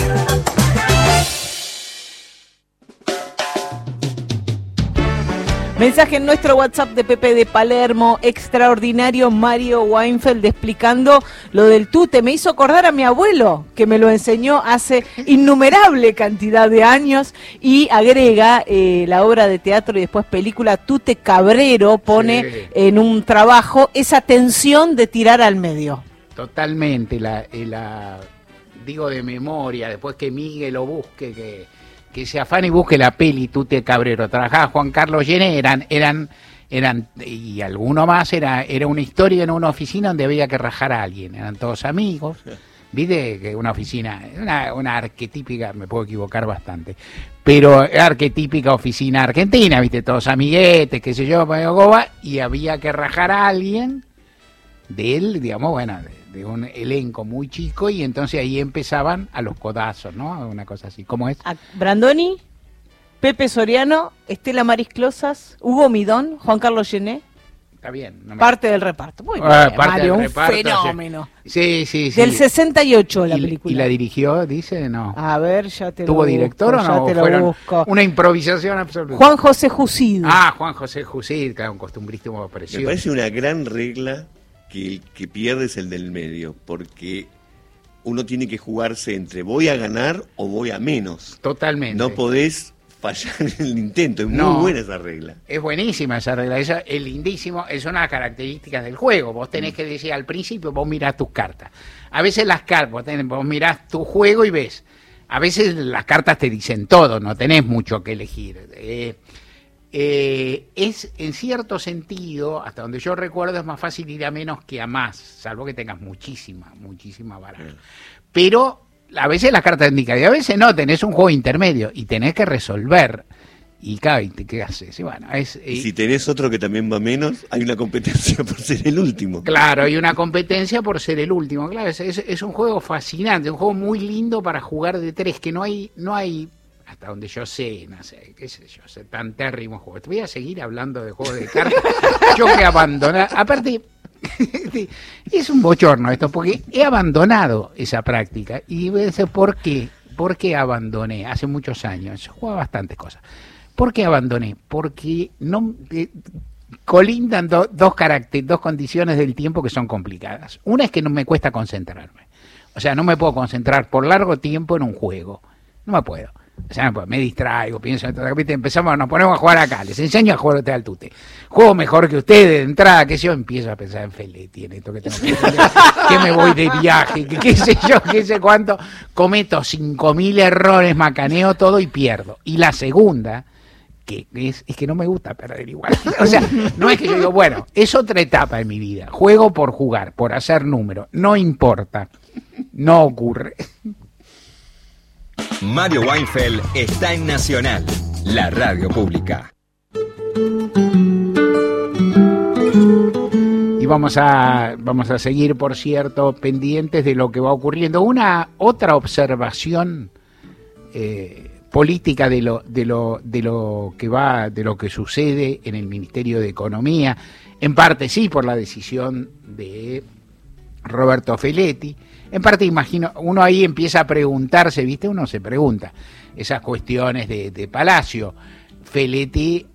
Mensaje en nuestro WhatsApp de Pepe de Palermo, extraordinario Mario Weinfeld, explicando lo del tute. Me hizo acordar a mi abuelo, que me lo enseñó hace innumerable cantidad de años, y agrega la obra de teatro y después película Tute Cabrero, pone en un trabajo esa tensión de tirar al medio. Totalmente, digo de memoria, después que Miguel lo busque, que se afane y busque la peli Tute Cabrero. Trabajaba Juan Carlos Llené, eran y alguno más, era una historia en una oficina donde había que rajar a alguien, eran todos amigos. Viste que una oficina, una arquetípica, me puedo equivocar bastante, pero arquetípica oficina argentina, viste, todos amiguetes, qué sé yo, y había que rajar a alguien de él, digamos, bueno, de un elenco muy chico, y entonces ahí empezaban a los codazos, ¿no? Una cosa así, ¿cómo es? Brandoni, Pepe Soriano, Estela Maris Closas, Hugo Midón, Juan Carlos Llené. Está bien. Parte del reparto. Muy bien, Mario, un fenómeno. Sí. Del 68 la película. ¿Y la dirigió, dice? No. A ver, ya te lo ¿Tuvo director o no? Ya te lo busco. Una improvisación absoluta. Juan José Jusid. Juan José Jusid, que es un costumbrísimo precioso. Me parece una gran regla que el que pierde es el del medio, porque uno tiene que jugarse entre voy a ganar o voy a menos. Totalmente. No podés fallar en el intento, es muy buena esa regla. Es buenísima esa regla, es lindísimo, es una característica del juego. Vos tenés que decir al principio, vos mirás tus cartas. A veces las cartas, vos mirás tu juego y ves. A veces las cartas te dicen todo, no tenés mucho que elegir. Es en cierto sentido, hasta donde yo recuerdo, es más fácil ir a menos que a más, salvo que tengas muchísima baraja. Pero a veces las cartas indican, y a veces no, tenés un juego intermedio y tenés que resolver. Y claro, ¿qué haces? Y bueno, y si tenés otro que también va menos, hay una competencia por ser el último. Claro, hay una competencia por ser el último. Claro, es un juego fascinante, un juego muy lindo para jugar de tres, que no hay hasta donde yo sé, no sé, qué sé yo, sé tan térrimo juego. Te voy a seguir hablando de juegos de cartas. Yo que abandoné, aparte, es un bochorno esto, porque he abandonado esa práctica. Y voy a decir, ¿por qué? ¿Por qué abandoné? Hace muchos años, yo jugaba bastantes cosas. ¿Por qué abandoné? Porque no colindan dos condiciones del tiempo que son complicadas. Una es que no me cuesta concentrarme. O sea, no me puedo concentrar por largo tiempo en un juego. No me puedo. O sea, me distraigo, pienso, nos ponemos a jugar acá, les enseño a jugar al tute. Juego mejor que ustedes de entrada, que yo empiezo a pensar en Feletti, en esto que tengo que hacer, que me voy de viaje, que qué sé yo, qué sé cuánto, cometo 5.000 errores, macaneo todo y pierdo. Y la segunda, que es que no me gusta perder igual. O sea, no es que yo digo, bueno, es otra etapa en mi vida, juego por jugar, por hacer número, no importa, no ocurre. Mario Weinfeld está en Nacional, la radio pública. Y vamos a seguir, por cierto, pendientes de lo que va ocurriendo. Otra observación política de lo que sucede en el Ministerio de Economía, en parte sí por la decisión de Roberto Feletti. En parte, imagino, uno ahí empieza a preguntarse, ¿viste? Uno se pregunta esas cuestiones de Palacio. Feletti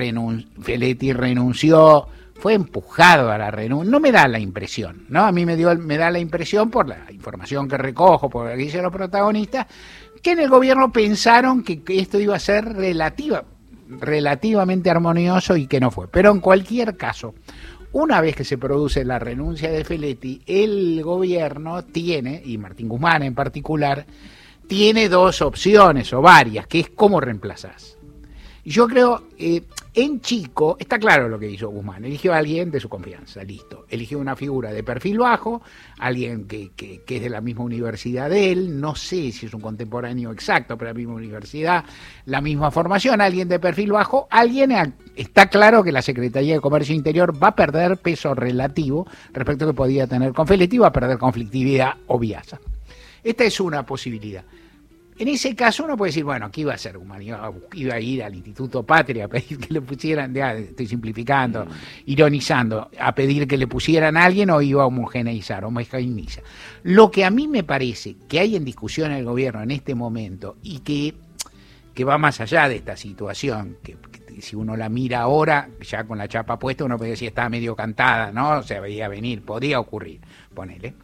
renunció, fue empujado a la renuncia. No me da la impresión, ¿no? A mí me da la impresión, por la información que recojo, por lo que dicen los protagonistas, que en el gobierno pensaron que esto iba a ser relativamente armonioso y que no fue. Pero en cualquier caso, una vez que se produce la renuncia de Feletti, el gobierno tiene, y Martín Guzmán en particular, tiene dos opciones o varias, que es cómo reemplazás. Yo creo, en Chico, está claro lo que hizo Guzmán, eligió a alguien de su confianza, listo. Eligió una figura de perfil bajo, alguien que es de la misma universidad de él, no sé si es un contemporáneo exacto, pero la misma universidad, la misma formación, alguien de perfil bajo, está claro que la Secretaría de Comercio Interior va a perder peso relativo respecto a lo que podía tener con Feletti, va a perder conflictivividad obviasa. Esta es una posibilidad. En ese caso uno puede decir, bueno, ¿qué iba a hacer Guzmán? Iba a ir al Instituto Patria a pedir que le pusieran, estoy simplificando, ironizando, a pedir que le pusieran a alguien, o iba a homogeneizar. Lo que a mí me parece que hay en discusión en el gobierno en este momento y que va más allá de esta situación, que si uno la mira ahora, ya con la chapa puesta, uno puede decir está medio cantada, ¿no? Se veía venir, podía ocurrir, ponele.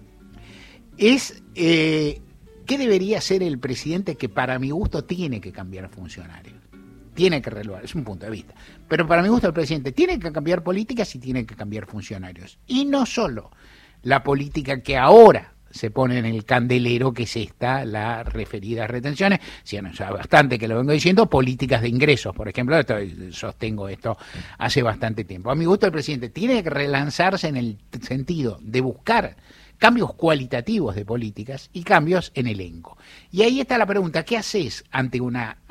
Es... ¿qué debería hacer el presidente? Que para mi gusto tiene que cambiar funcionarios, tiene que renovar, es un punto de vista, pero para mi gusto el presidente tiene que cambiar políticas y tiene que cambiar funcionarios, y no solo la política que ahora se pone en el candelero, que es esta, la referida a retenciones, ya bastante que lo vengo diciendo, políticas de ingresos, por ejemplo, sostengo esto hace bastante tiempo. A mi gusto el presidente tiene que relanzarse en el sentido de buscar cambios cualitativos de políticas y cambios en elenco. Y ahí está la pregunta, ¿qué haces ante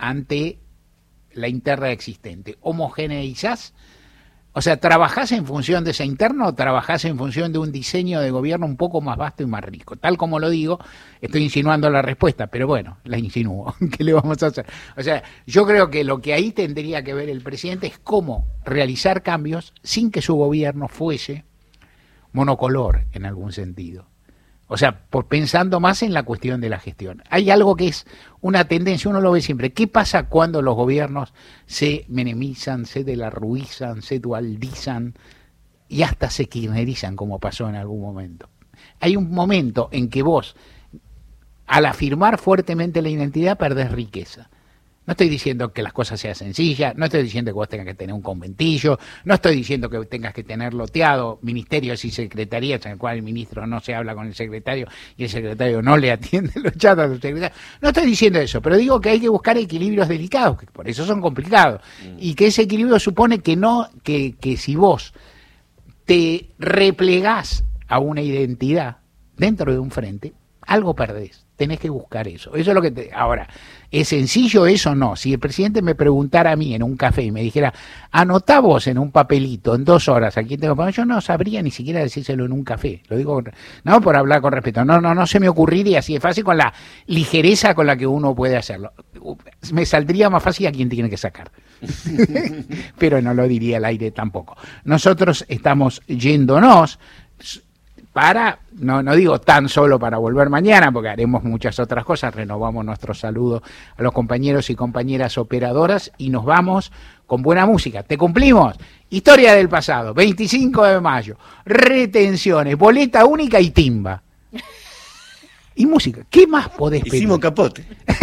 la interna existente? ¿Homogeneizás? O sea, ¿trabajás en función de esa interna o trabajás en función de un diseño de gobierno un poco más vasto y más rico? Tal como lo digo, estoy insinuando la respuesta, pero bueno, la insinúo. ¿Qué le vamos a hacer? O sea, yo creo que lo que ahí tendría que ver el presidente es cómo realizar cambios sin que su gobierno fuese monocolor en algún sentido. O sea, pensando más en la cuestión de la gestión. Hay algo que es una tendencia, uno lo ve siempre. ¿Qué pasa cuando los gobiernos se menemizan, se delarruizan, se dualdizan y hasta se kirchnerizan, como pasó en algún momento? Hay un momento en que vos, al afirmar fuertemente la identidad, perdés riqueza. No estoy diciendo que las cosas sean sencillas, no estoy diciendo que vos tengas que tener un conventillo, no estoy diciendo que tengas que tener loteado ministerios y secretarías en el cual el ministro no se habla con el secretario y el secretario no le atiende los chats a los secretarios. No estoy diciendo eso, pero digo que hay que buscar equilibrios delicados, que por eso son complicados, y que ese equilibrio supone que si vos te replegás a una identidad dentro de un frente, algo perdés. Tenés que buscar eso. Eso es lo que ahora, ¿es sencillo eso? No. Si el presidente me preguntara a mí en un café y me dijera, anotá vos en un papelito en 2 horas a quién tengo que poner, yo no sabría ni siquiera decírselo en un café. Lo digo, no por hablar con respeto. No se me ocurriría así de fácil, con la ligereza con la que uno puede hacerlo. Me saldría más fácil a quién tiene que sacar. Pero no lo diría al aire tampoco. Nosotros estamos yéndonos para, no digo tan solo para volver mañana, porque haremos muchas otras cosas, renovamos nuestro saludo a los compañeros y compañeras operadoras y nos vamos con buena música. ¿Te cumplimos? Historia del pasado, 25 de mayo, retenciones, boleta única y timba. Y música, ¿qué más podés pedir? Hicimos capote.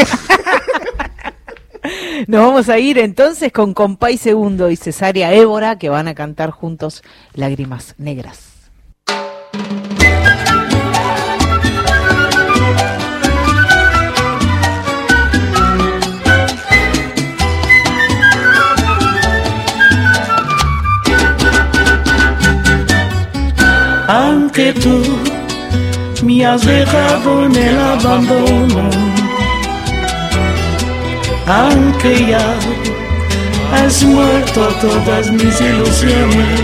Nos vamos a ir entonces con Compay Segundo y Cesárea Évora, que van a cantar juntos Lágrimas Negras. Aunque tú me has dejado en el abandono, aunque ya has muerto todas mis ilusiones,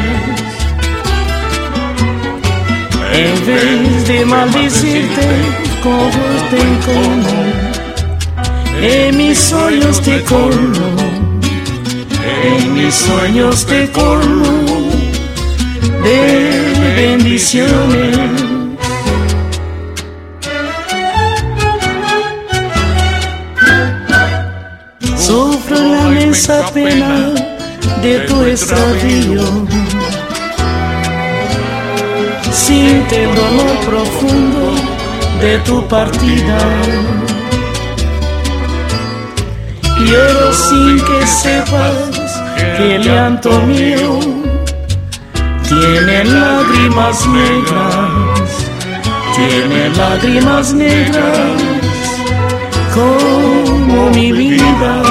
en vez de maldecirte con vos te encono, en mis sueños te colmo, en mis sueños te colmo de bendiciones. Sufro la inmensa pena de tu extravío, siento el dolor profundo de tu partida. Lloro sin que sepas que el llanto mío tiene lágrimas negras como mi vida.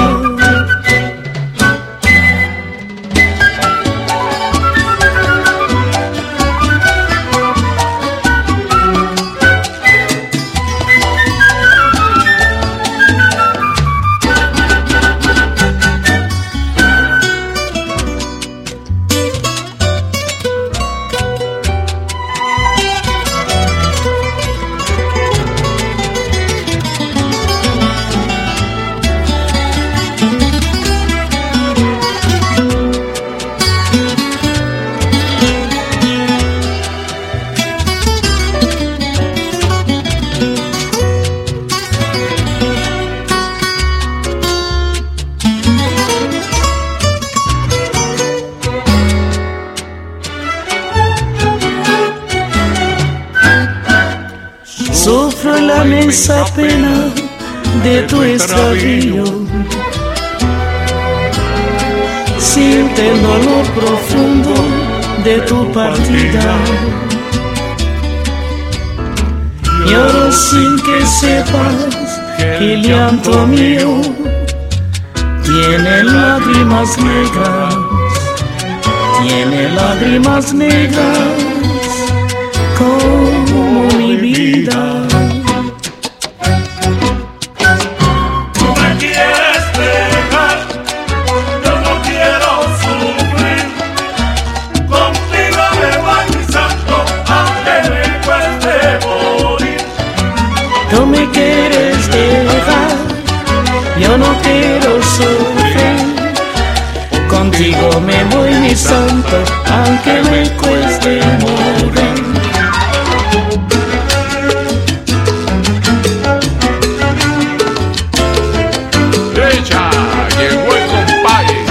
Sufro la inmensa pena de tu extravío, siento el dolor profundo de tu partida. sin que sepas que el llanto mío tiene lágrimas negras, tiene lágrimas negras como mi vida. Tú me quieres dejar, yo no quiero sufrir. Contigo me voy, mi santo, aunque me cueste morir. Tú me quieres dejar, yo no quiero sufrir. Contigo me voy, mi santo, aunque me cueste morir. Derecha, llegó el compadre.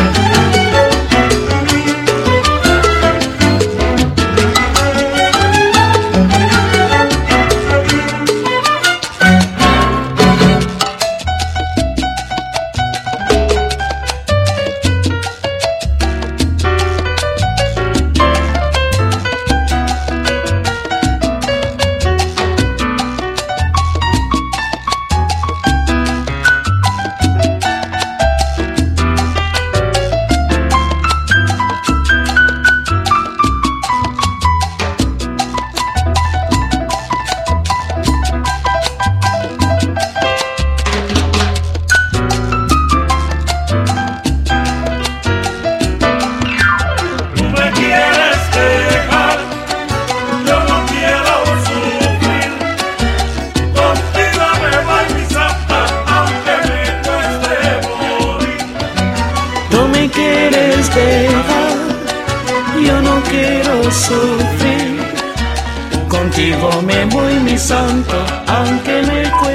Contigo me voy, mi santo, aunque me cueste